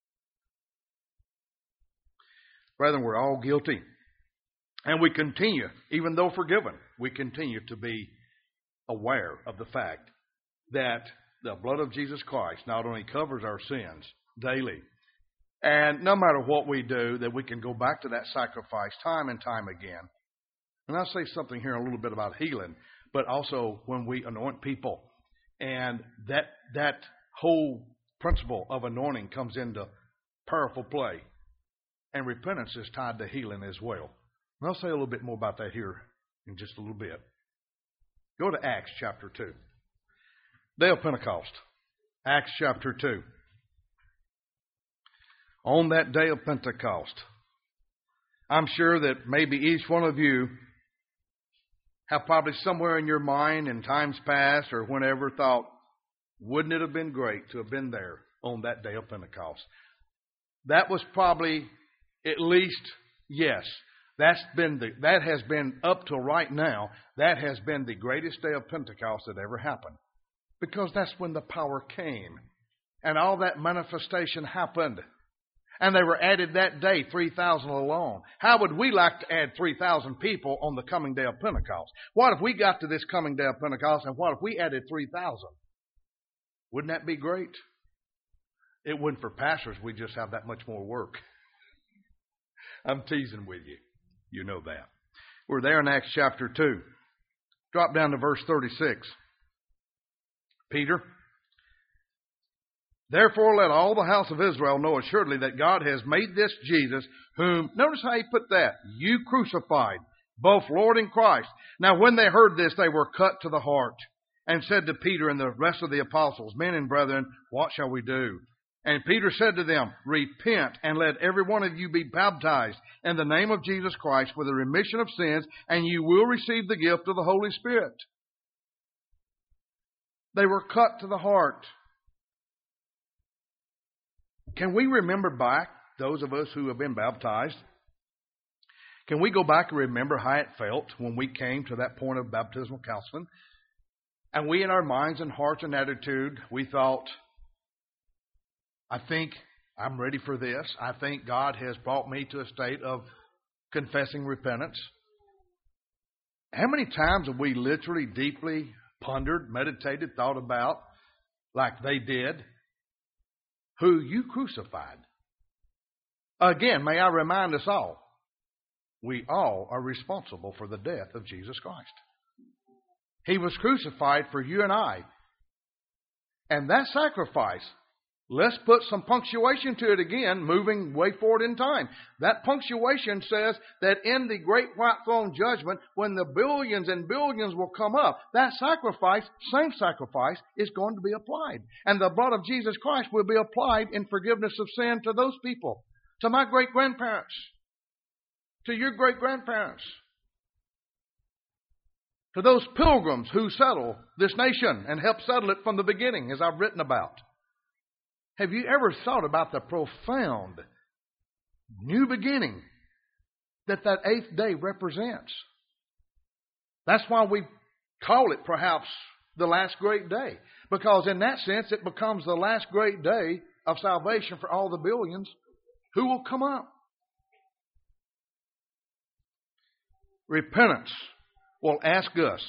Brethren, we're all guilty. And we continue, even though forgiven, we continue to be aware of the fact that the blood of Jesus Christ not only covers our sins daily, and no matter what we do, that we can go back to that sacrifice time and time again. And I'll say something here a little bit about healing, but also when we anoint people And that that whole principle of anointing comes into powerful play. And repentance is tied to healing as well. And I'll say a little bit more about that here in just a little bit. Go to Acts chapter two. Day of Pentecost. Acts chapter two. On that day of Pentecost, I'm sure that maybe each one of you have probably somewhere in your mind in times past or whenever thought, wouldn't it have been great to have been there on that day of Pentecost? That was probably at least, yes, that's been the, that has been up to right now, that has been the greatest day of Pentecost that ever happened. Because that's when the power came and all that manifestation happened. And they were added that day, three thousand alone. How would we like to add three thousand people on the coming day of Pentecost? What if we got to this coming day of Pentecost and what if we added three thousand? Wouldn't that be great? It wouldn't for pastors. We just have that much more work. I'm teasing with you. You know that. We're there in Acts chapter two. Drop down to verse thirty-six. Peter, therefore let all the house of Israel know assuredly that God has made this Jesus, whom, notice how he put that, you crucified, both Lord and Christ. Now when they heard this, they were cut to the heart, and said to Peter and the rest of the apostles, men and brethren, what shall we do? And Peter said to them, repent, and let every one of you be baptized in the name of Jesus Christ for the remission of sins, and you will receive the gift of the Holy Spirit. They were cut to the heart. Can we remember back, those of us who have been baptized, can we go back and remember how it felt when we came to that point of baptismal counseling? And we, in our minds and hearts and attitude, we thought, I think I'm ready for this. I think God has brought me to a state of confessing repentance. How many times have we literally deeply pondered, meditated, thought about, like they did, who you crucified? Again, may I remind us all, we all are responsible for the death of Jesus Christ. He was crucified for you and I. And that sacrifice, let's put some punctuation to it again, moving way forward in time. That punctuation says that in the great white throne judgment, when the billions and billions will come up, that sacrifice, same sacrifice, is going to be applied. And the blood of Jesus Christ will be applied in forgiveness of sin to those people, to my great-grandparents, to your great-grandparents, to those pilgrims who settle this nation and help settle it from the beginning, as I've written about. Have you ever thought about the profound new beginning that that eighth day represents? That's why we call it perhaps the last great day. Because in that sense, it becomes the last great day of salvation for all the billions who will come up. Repentance will ask us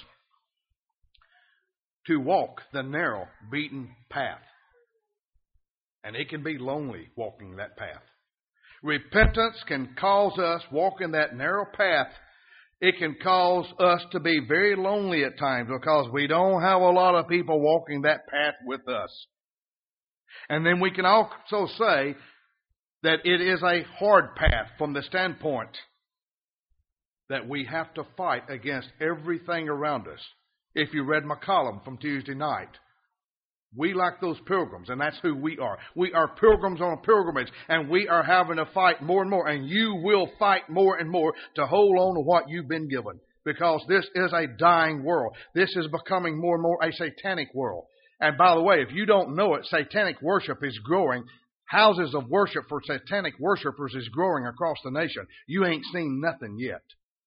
to walk the narrow, beaten path. And it can be lonely walking that path. Repentance can cause us walking that narrow path. It can cause us to be very lonely at times because we don't have a lot of people walking that path with us. And then we can also say that it is a hard path from the standpoint that we have to fight against everything around us. If you read my column from Tuesday night, we like those pilgrims, and that's who we are. We are pilgrims on a pilgrimage, and we are having to fight more and more, and you will fight more and more to hold on to what you've been given, because this is a dying world. This is becoming more and more a satanic world. And by the way, if you don't know it, satanic worship is growing. Houses of worship for satanic worshipers is growing across the nation. You ain't seen nothing yet.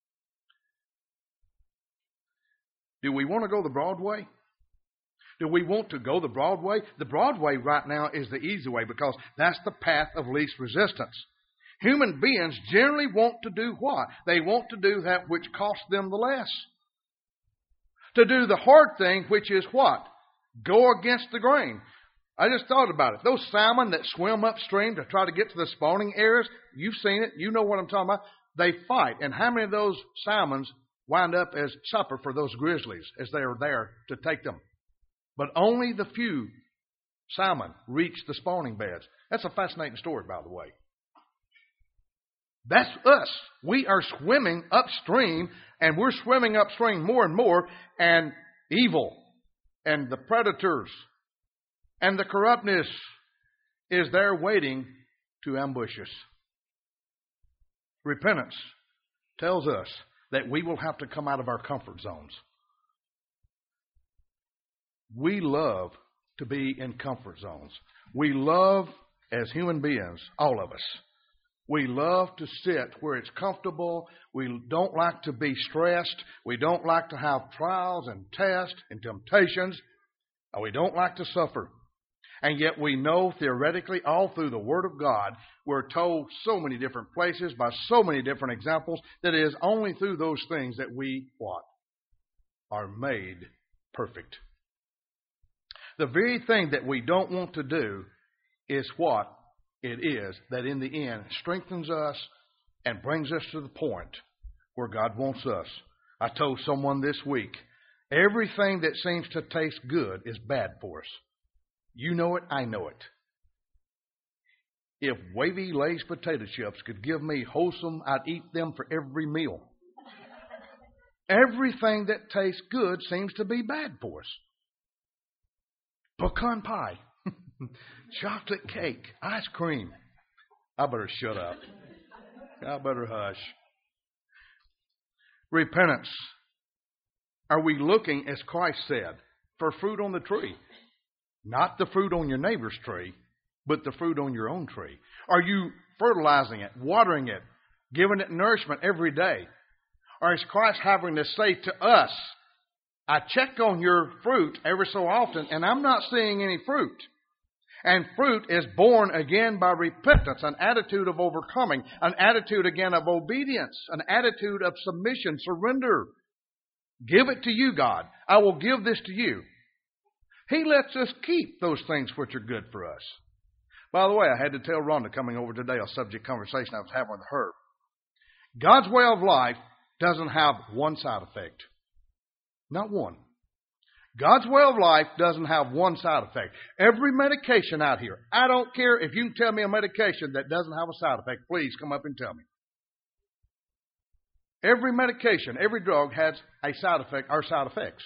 Do we want to go the broad way? Do we want to go the broad way? The broad way right now is the easy way because that's the path of least resistance. Human beings generally want to do what? They want to do that which costs them the less. To do the hard thing, which is what? Go against the grain. I just thought about it. Those salmon that swim upstream to try to get to the spawning areas, you've seen it. You know what I'm talking about. They fight. And how many of those salmons wind up as supper for those grizzlies as they are there to take them? But only the few salmon reached the spawning beds. That's a fascinating story, by the way. That's us. We are swimming upstream, and we're swimming upstream more and more, and evil and the predators and the corruptness is there waiting to ambush us. Repentance tells us that we will have to come out of our comfort zones. We love to be in comfort zones. We love, as human beings, all of us, we love to sit where it's comfortable. We don't like to be stressed. We don't like to have trials and tests and temptations. And we don't like to suffer. And yet we know theoretically all through the Word of God, we're told so many different places by so many different examples that it is only through those things that we, what? Are made perfect. The very thing that we don't want to do is what it is that in the end strengthens us and brings us to the point where God wants us. I told someone this week, everything that seems to taste good is bad for us. You know it, I know it. If Wavy Lay's potato chips could give me wholesome, I'd eat them for every meal. Everything that tastes good seems to be bad for us. Pecan pie, chocolate cake, ice cream. I better shut up. I better hush. Repentance. Are we looking, as Christ said, for fruit on the tree? Not the fruit on your neighbor's tree, but the fruit on your own tree. Are you fertilizing it, watering it, giving it nourishment every day? Or is Christ having to say to us, I check on your fruit every so often, and I'm not seeing any fruit. And fruit is born again by repentance, an attitude of overcoming, an attitude again of obedience, an attitude of submission, surrender. Give it to you, God. I will give this to you. He lets us keep those things which are good for us. By the way, I had to tell Rhonda coming over today a subject conversation I was having with her. God's way of life doesn't have one side effect. Not one. God's way of life doesn't have one side effect. Every medication out here, I don't care if you can tell me a medication that doesn't have a side effect, please come up and tell me. Every medication, every drug has a side effect or side effects.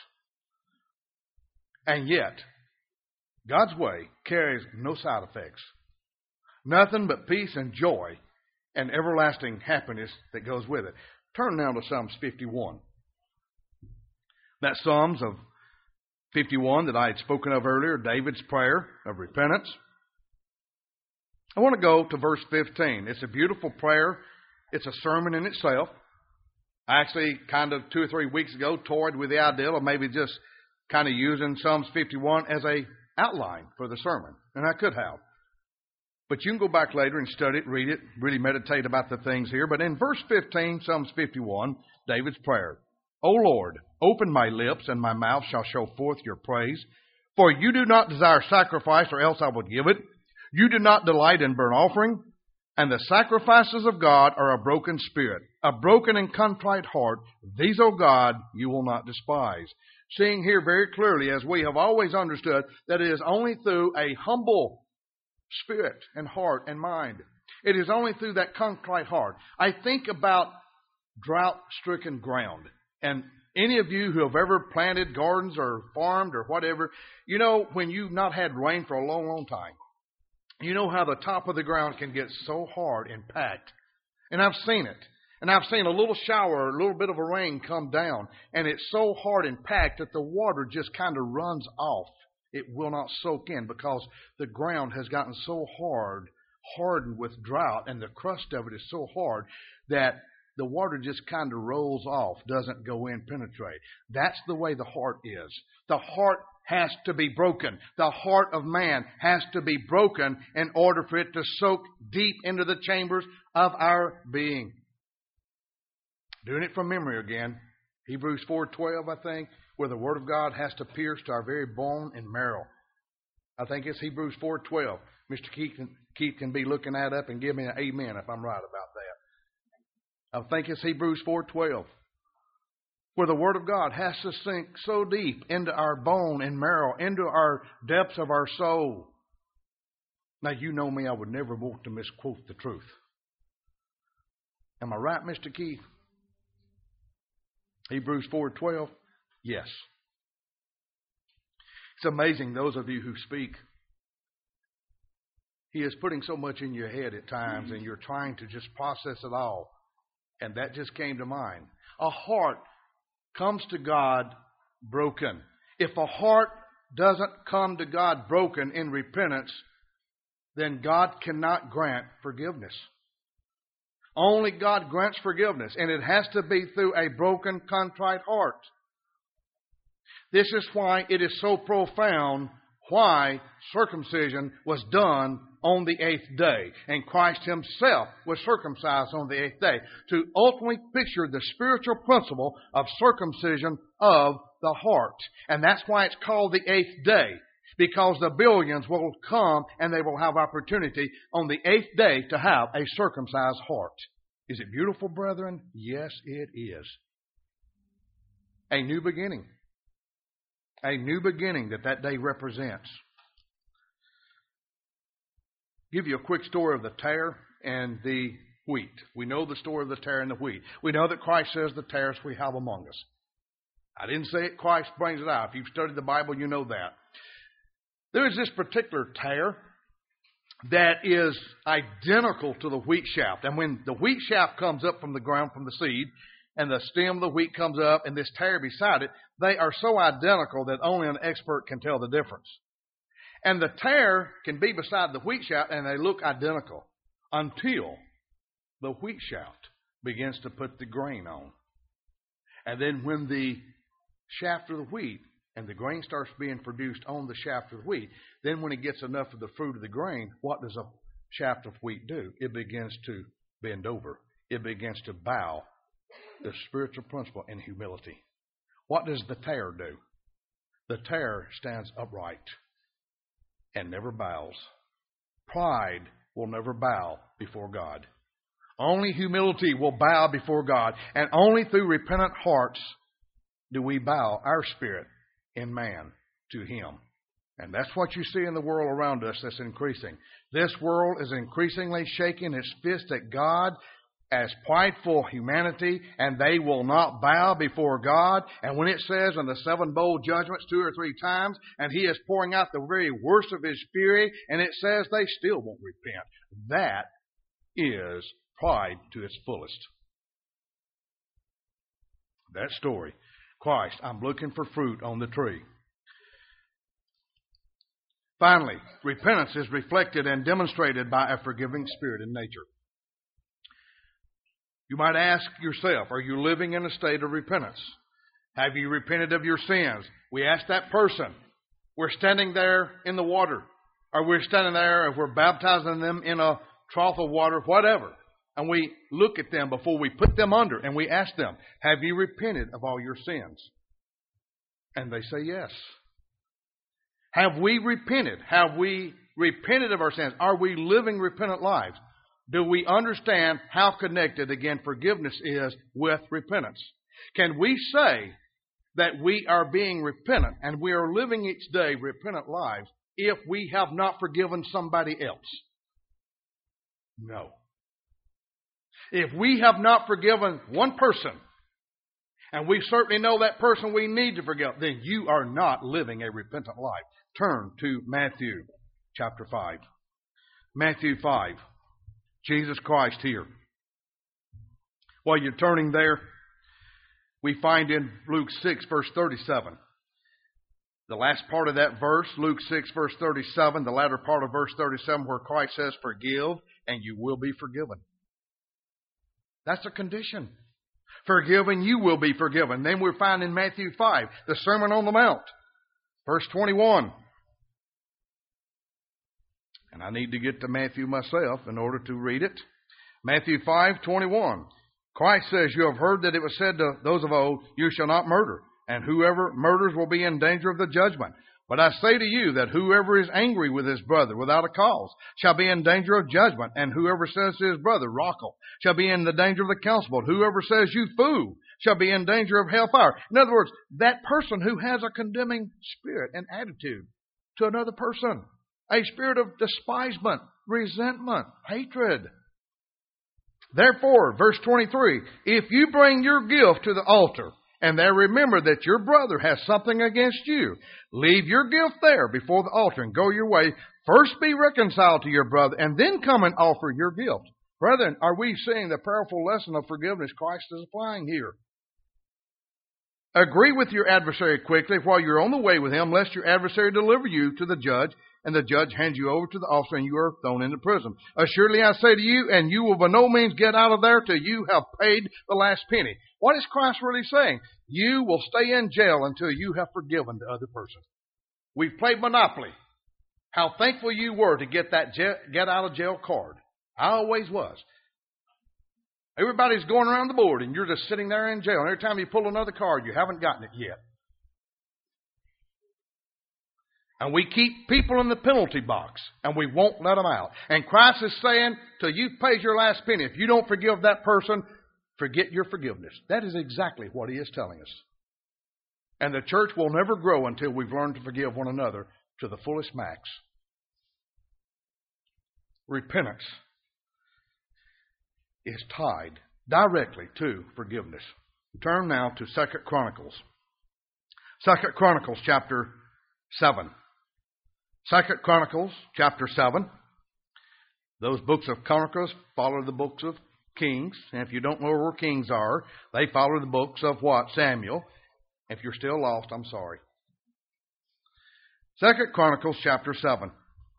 And yet, God's way carries no side effects. Nothing but peace and joy and everlasting happiness that goes with it. Turn now to Psalms fifty-one. That Psalms of fifty-one that I had spoken of earlier, David's prayer of repentance. I want to go to verse fifteen. It's a beautiful prayer. It's a sermon in itself. I actually kind of two or three weeks ago toyed with the idea of maybe just kind of using Psalms fifty-one as a outline for the sermon. And I could have. But you can go back later and study it, read it, really meditate about the things here. But in verse fifteen, Psalms fifty-one, David's prayer. O Lord, open my lips, and my mouth shall show forth your praise. For you do not desire sacrifice, or else I would give it. You do not delight in burnt offering. And the sacrifices of God are a broken spirit, a broken and contrite heart. These, O God, you will not despise. Seeing here very clearly, as we have always understood, that it is only through a humble spirit and heart and mind. It is only through that contrite heart. I think about drought-stricken ground. And any of you who have ever planted gardens or farmed or whatever, you know when you've not had rain for a long, long time, you know how the top of the ground can get so hard and packed. And I've seen it. And I've seen a little shower, a little bit of a rain come down, and it's so hard and packed that the water just kind of runs off. It will not soak in because the ground has gotten so hard, hardened with drought, and the crust of it is so hard that the water just kind of rolls off, doesn't go in, penetrate. That's the way the heart is. The heart has to be broken. The heart of man has to be broken in order for it to soak deep into the chambers of our being. Doing it from memory again. Hebrews four twelve, I think, where the Word of God has to pierce to our very bone and marrow. I think it's Hebrews four twelve. Mister Keith can, Keith can be looking that up and give me an amen if I'm right about that. I think it's Hebrews four twelve. where the Word of God has to sink so deep into our bone and marrow, into our depths of our soul. Now, you know me, I would never want to misquote the truth. Am I right, Mister Keith? Hebrews four twelve? Yes. It's amazing, those of you who speak. He is putting so much in your head at times, and you're trying to just process it all. And that just came to mind. A heart comes to God broken. If a heart doesn't come to God broken in repentance, then God cannot grant forgiveness. Only God grants forgiveness, and it has to be through a broken, contrite heart. This is why it is so profound why circumcision was done on the eighth day. And Christ Himself was circumcised on the eighth day to ultimately picture the spiritual principle of circumcision of the heart. And that's why it's called the eighth day, because the billions will come and they will have opportunity on the eighth day to have a circumcised heart. Is it beautiful, brethren? Yes, it is. A new beginning. A new beginning that that day represents. Give you a quick story of the tare and the wheat. We know the story of the tare and the wheat. We know that Christ says the tares we have among us. I didn't say it, Christ brings it out. If you've studied the Bible, you know that. There is this particular tare that is identical to the wheat shaft. And when the wheat shaft comes up from the ground, from the seed, and the stem of the wheat comes up, and this tare beside it, they are so identical that only an expert can tell the difference. And the tare can be beside the wheat shaft, and they look identical until the wheat shaft begins to put the grain on. And then when the shaft of the wheat and the grain starts being produced on the shaft of the wheat, then when it gets enough of the fruit of the grain, what does a shaft of wheat do? It begins to bend over. It begins to bow. The spiritual principle in humility. What does the tare do? The tare stands upright and never bows. Pride will never bow before God. Only humility will bow before God. And only through repentant hearts do we bow our spirit in man to Him. And that's what you see in the world around us that's increasing. This world is increasingly shaking its fist at God as prideful humanity, and they will not bow before God. And when it says in the seven bowl judgments two or three times, and He is pouring out the very worst of His fury, and it says they still won't repent, that is pride to its fullest. That story, Christ, I'm looking for fruit on the tree. Finally, repentance is reflected and demonstrated by a forgiving spirit in nature. You might ask yourself, are you living in a state of repentance? Have you repented of your sins? We ask that person. We're standing there in the water, or we're standing there, if we're baptizing them in a trough of water, whatever. And we look at them before we put them under, and we ask them, have you repented of all your sins? And they say yes. Have we repented? Have we repented of our sins? Are we living repentant lives? Do we understand how connected, again, forgiveness is with repentance? Can we say that we are being repentant and we are living each day repentant lives if we have not forgiven somebody else? No. If we have not forgiven one person, and we certainly know that person we need to forgive, then you are not living a repentant life. Turn to Matthew chapter five. Matthew five. Jesus Christ here. While you're turning there, we find in Luke six, verse thirty-seven. The last part of that verse, Luke six, verse thirty-seven, the latter part of verse thirty-seven, where Christ says, forgive, and you will be forgiven. That's a condition. Forgive, and you will be forgiven. Then we find in Matthew five, the Sermon on the Mount, verse twenty-one. And I need to get to Matthew myself in order to read it. Matthew five twenty-one. Christ says, you have heard that it was said to those of old, you shall not murder, and whoever murders will be in danger of the judgment. But I say to you that whoever is angry with his brother without a cause shall be in danger of judgment, and whoever says to his brother, Rachel, shall be in the danger of the council. But whoever says, you fool, shall be in danger of hellfire. In other words, that person who has a condemning spirit and attitude to another person, a spirit of despisement, resentment, hatred. Therefore, verse twenty-three, if you bring your gift to the altar, and there remember that your brother has something against you, leave your gift there before the altar and go your way. First be reconciled to your brother, and then come and offer your gift. Brethren, are we seeing the powerful lesson of forgiveness Christ is applying here? Agree with your adversary quickly while you're on the way with him, lest your adversary deliver you to the judge, and the judge hands you over to the officer, and you are thrown into prison. Assuredly I say to you, and you will by no means get out of there till you have paid the last penny. What is Christ really saying? You will stay in jail until you have forgiven the other person. We've played Monopoly. How thankful you were to get that get out of jail card. I always was. Everybody's going around the board, and you're just sitting there in jail. And every time you pull another card, you haven't gotten it yet. And we keep people in the penalty box, and we won't let them out. And Christ is saying, till you've paid your last penny, if you don't forgive that person, forget your forgiveness. That is exactly what he is telling us. And the church will never grow until we've learned to forgive one another to the fullest max. Repentance is tied directly to forgiveness. Turn now to Second Chronicles. Second Chronicles chapter seven. Second Chronicles chapter seven. Those books of Chronicles follow the books of Kings. And if you don't know where Kings are, they follow the books of what? Samuel. If you're still lost, I'm sorry. Second Chronicles chapter seven.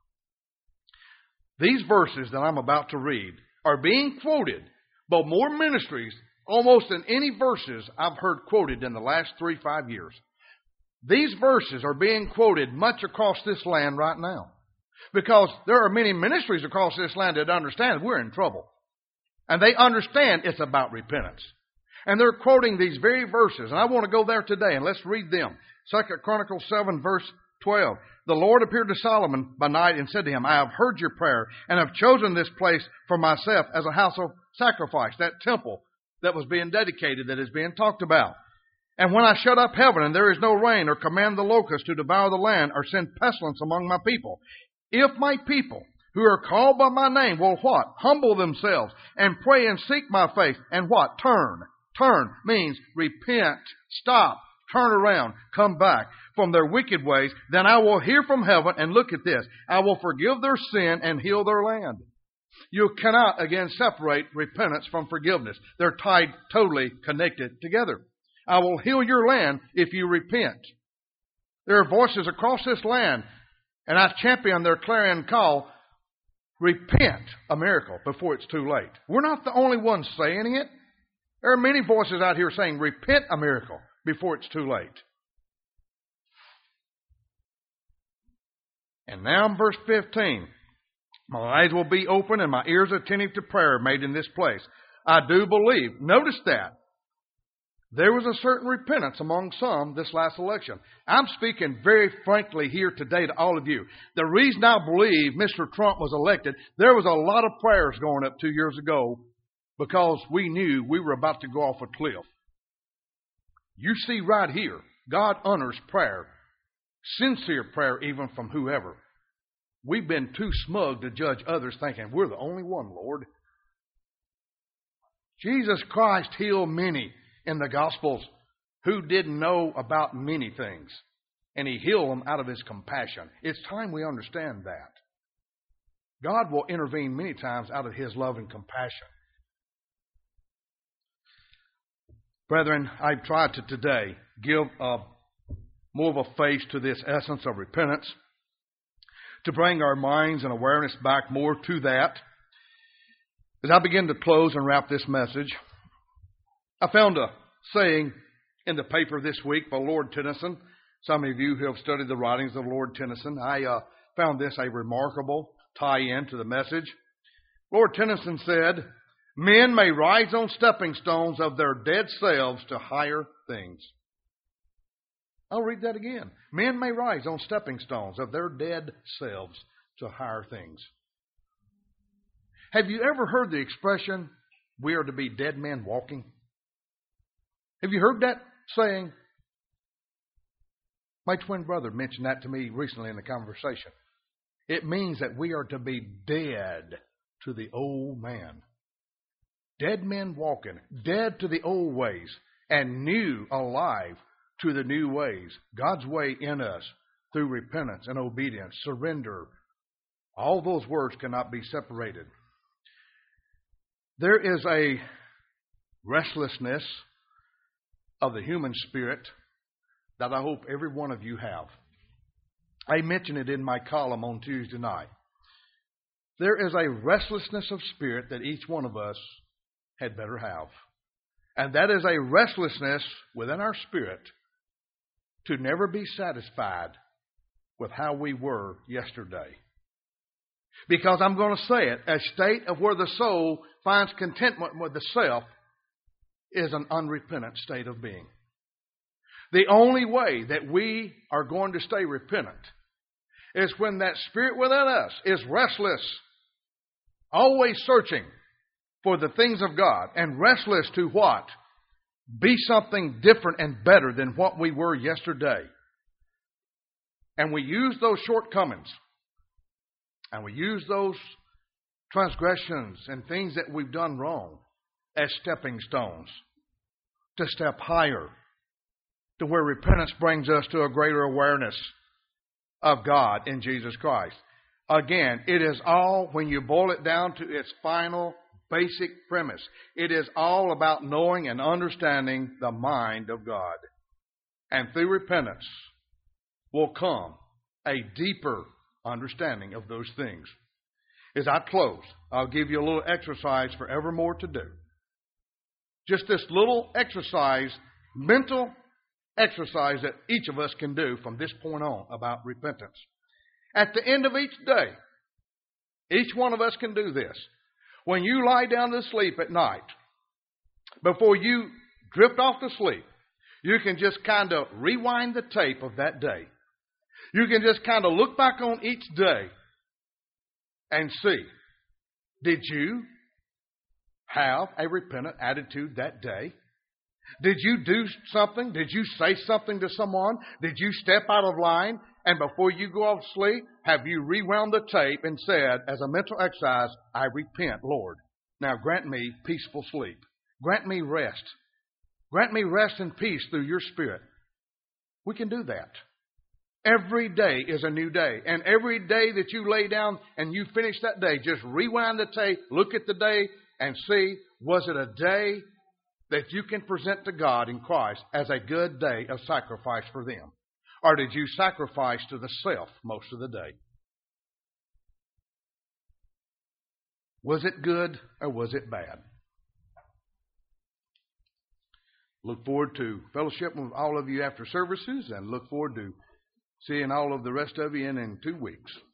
These verses that I'm about to read are being quoted by more ministries almost than any verses I've heard quoted in the last three, five years. These verses are being quoted much across this land right now. Because there are many ministries across this land that understand we're in trouble. And they understand it's about repentance. And they're quoting these very verses. And I want to go there today, and let's read them. Second Chronicles seven, verse twelve. The Lord appeared to Solomon by night and said to him, I have heard your prayer, and have chosen this place for myself as a house of sacrifice, that temple that was being dedicated, that is being talked about. And when I shut up heaven, and there is no rain, or command the locusts to devour the land, or send pestilence among my people, if my people who are called by my name will what? Humble themselves, and pray and seek my face, and what? Turn. Turn means repent, stop, turn around, come back from their wicked ways, then I will hear from heaven, and look at this, I will forgive their sin and heal their land. You cannot, again, separate repentance from forgiveness. They're tied, totally connected together. I will heal your land if you repent. There are voices across this land, and I champion their clarion call, repent a miracle before it's too late. We're not the only ones saying it. There are many voices out here saying, repent a miracle before it's too late. And now in verse fifteen, my eyes will be open and my ears attentive to prayer made in this place. I do believe. Notice that. There was a certain repentance among some this last election. I'm speaking very frankly here today to all of you. The reason I believe Mister Trump was elected, there was a lot of prayers going up two years ago because we knew we were about to go off a cliff. You see right here, God honors prayer, sincere prayer even from whoever. We've been too smug to judge others thinking we're the only one, Lord. Jesus Christ healed many in the Gospels who didn't know about many things. And he healed them out of his compassion. It's time we understand that. God will intervene many times out of his love and compassion. Brethren, I've tried to today give a, more of a face to this essence of repentance, to bring our minds and awareness back more to that. As I begin to close and wrap this message, I found a saying in the paper this week by Lord Tennyson. Some of you who have studied the writings of Lord Tennyson, I uh, found this a remarkable tie-in to the message. Lord Tennyson said, men may rise on stepping stones of their dead selves to higher things. I'll read that again. Men may rise on stepping stones of their dead selves to higher things. Have you ever heard the expression, we are to be dead men walking? Have you heard that saying? My twin brother mentioned that to me recently in the conversation. It means that we are to be dead to the old man. Dead men walking, dead to the old ways, and new, alive to the new ways. God's way in us through repentance and obedience, surrender. All those words cannot be separated. There is a restlessness of the human spirit that I hope every one of you have. I mentioned it in my column on Tuesday night. There is a restlessness of spirit that each one of us had better have. And that is a restlessness within our spirit to never be satisfied with how we were yesterday. Because I'm going to say it, a state of where the soul finds contentment with the self is an unrepentant state of being. The only way that we are going to stay repentant is when that spirit within us is restless, always searching for the things of God, and restless to what? Be something different and better than what we were yesterday. And we use those shortcomings, and we use those transgressions and things that we've done wrong as stepping stones to step higher, to where repentance brings us to a greater awareness of God in Jesus Christ. Again, it is all, when you boil it down to its final basic premise, it is all about knowing and understanding the mind of God. And through repentance will come a deeper understanding of those things. As I close, I'll give you a little exercise for evermore to do. Just this little exercise, mental exercise that each of us can do from this point on about repentance. At the end of each day, each one of us can do this. When you lie down to sleep at night, before you drift off to sleep, you can just kind of rewind the tape of that day. You can just kind of look back on each day and see, did you have a repentant attitude that day? Did you do something? Did you say something to someone? Did you step out of line? And before you go off to sleep, have you rewound the tape and said, as a mental exercise, I repent, Lord. Now grant me peaceful sleep. Grant me rest. Grant me rest and peace through your Spirit. We can do that. Every day is a new day. And every day that you lay down and you finish that day, just rewind the tape, look at the day, and see, was it a day that you can present to God in Christ as a good day of sacrifice for them? Or did you sacrifice to the self most of the day? Was it good or was it bad? Look forward to fellowship with all of you after services, and look forward to seeing all of the rest of you in, in two weeks.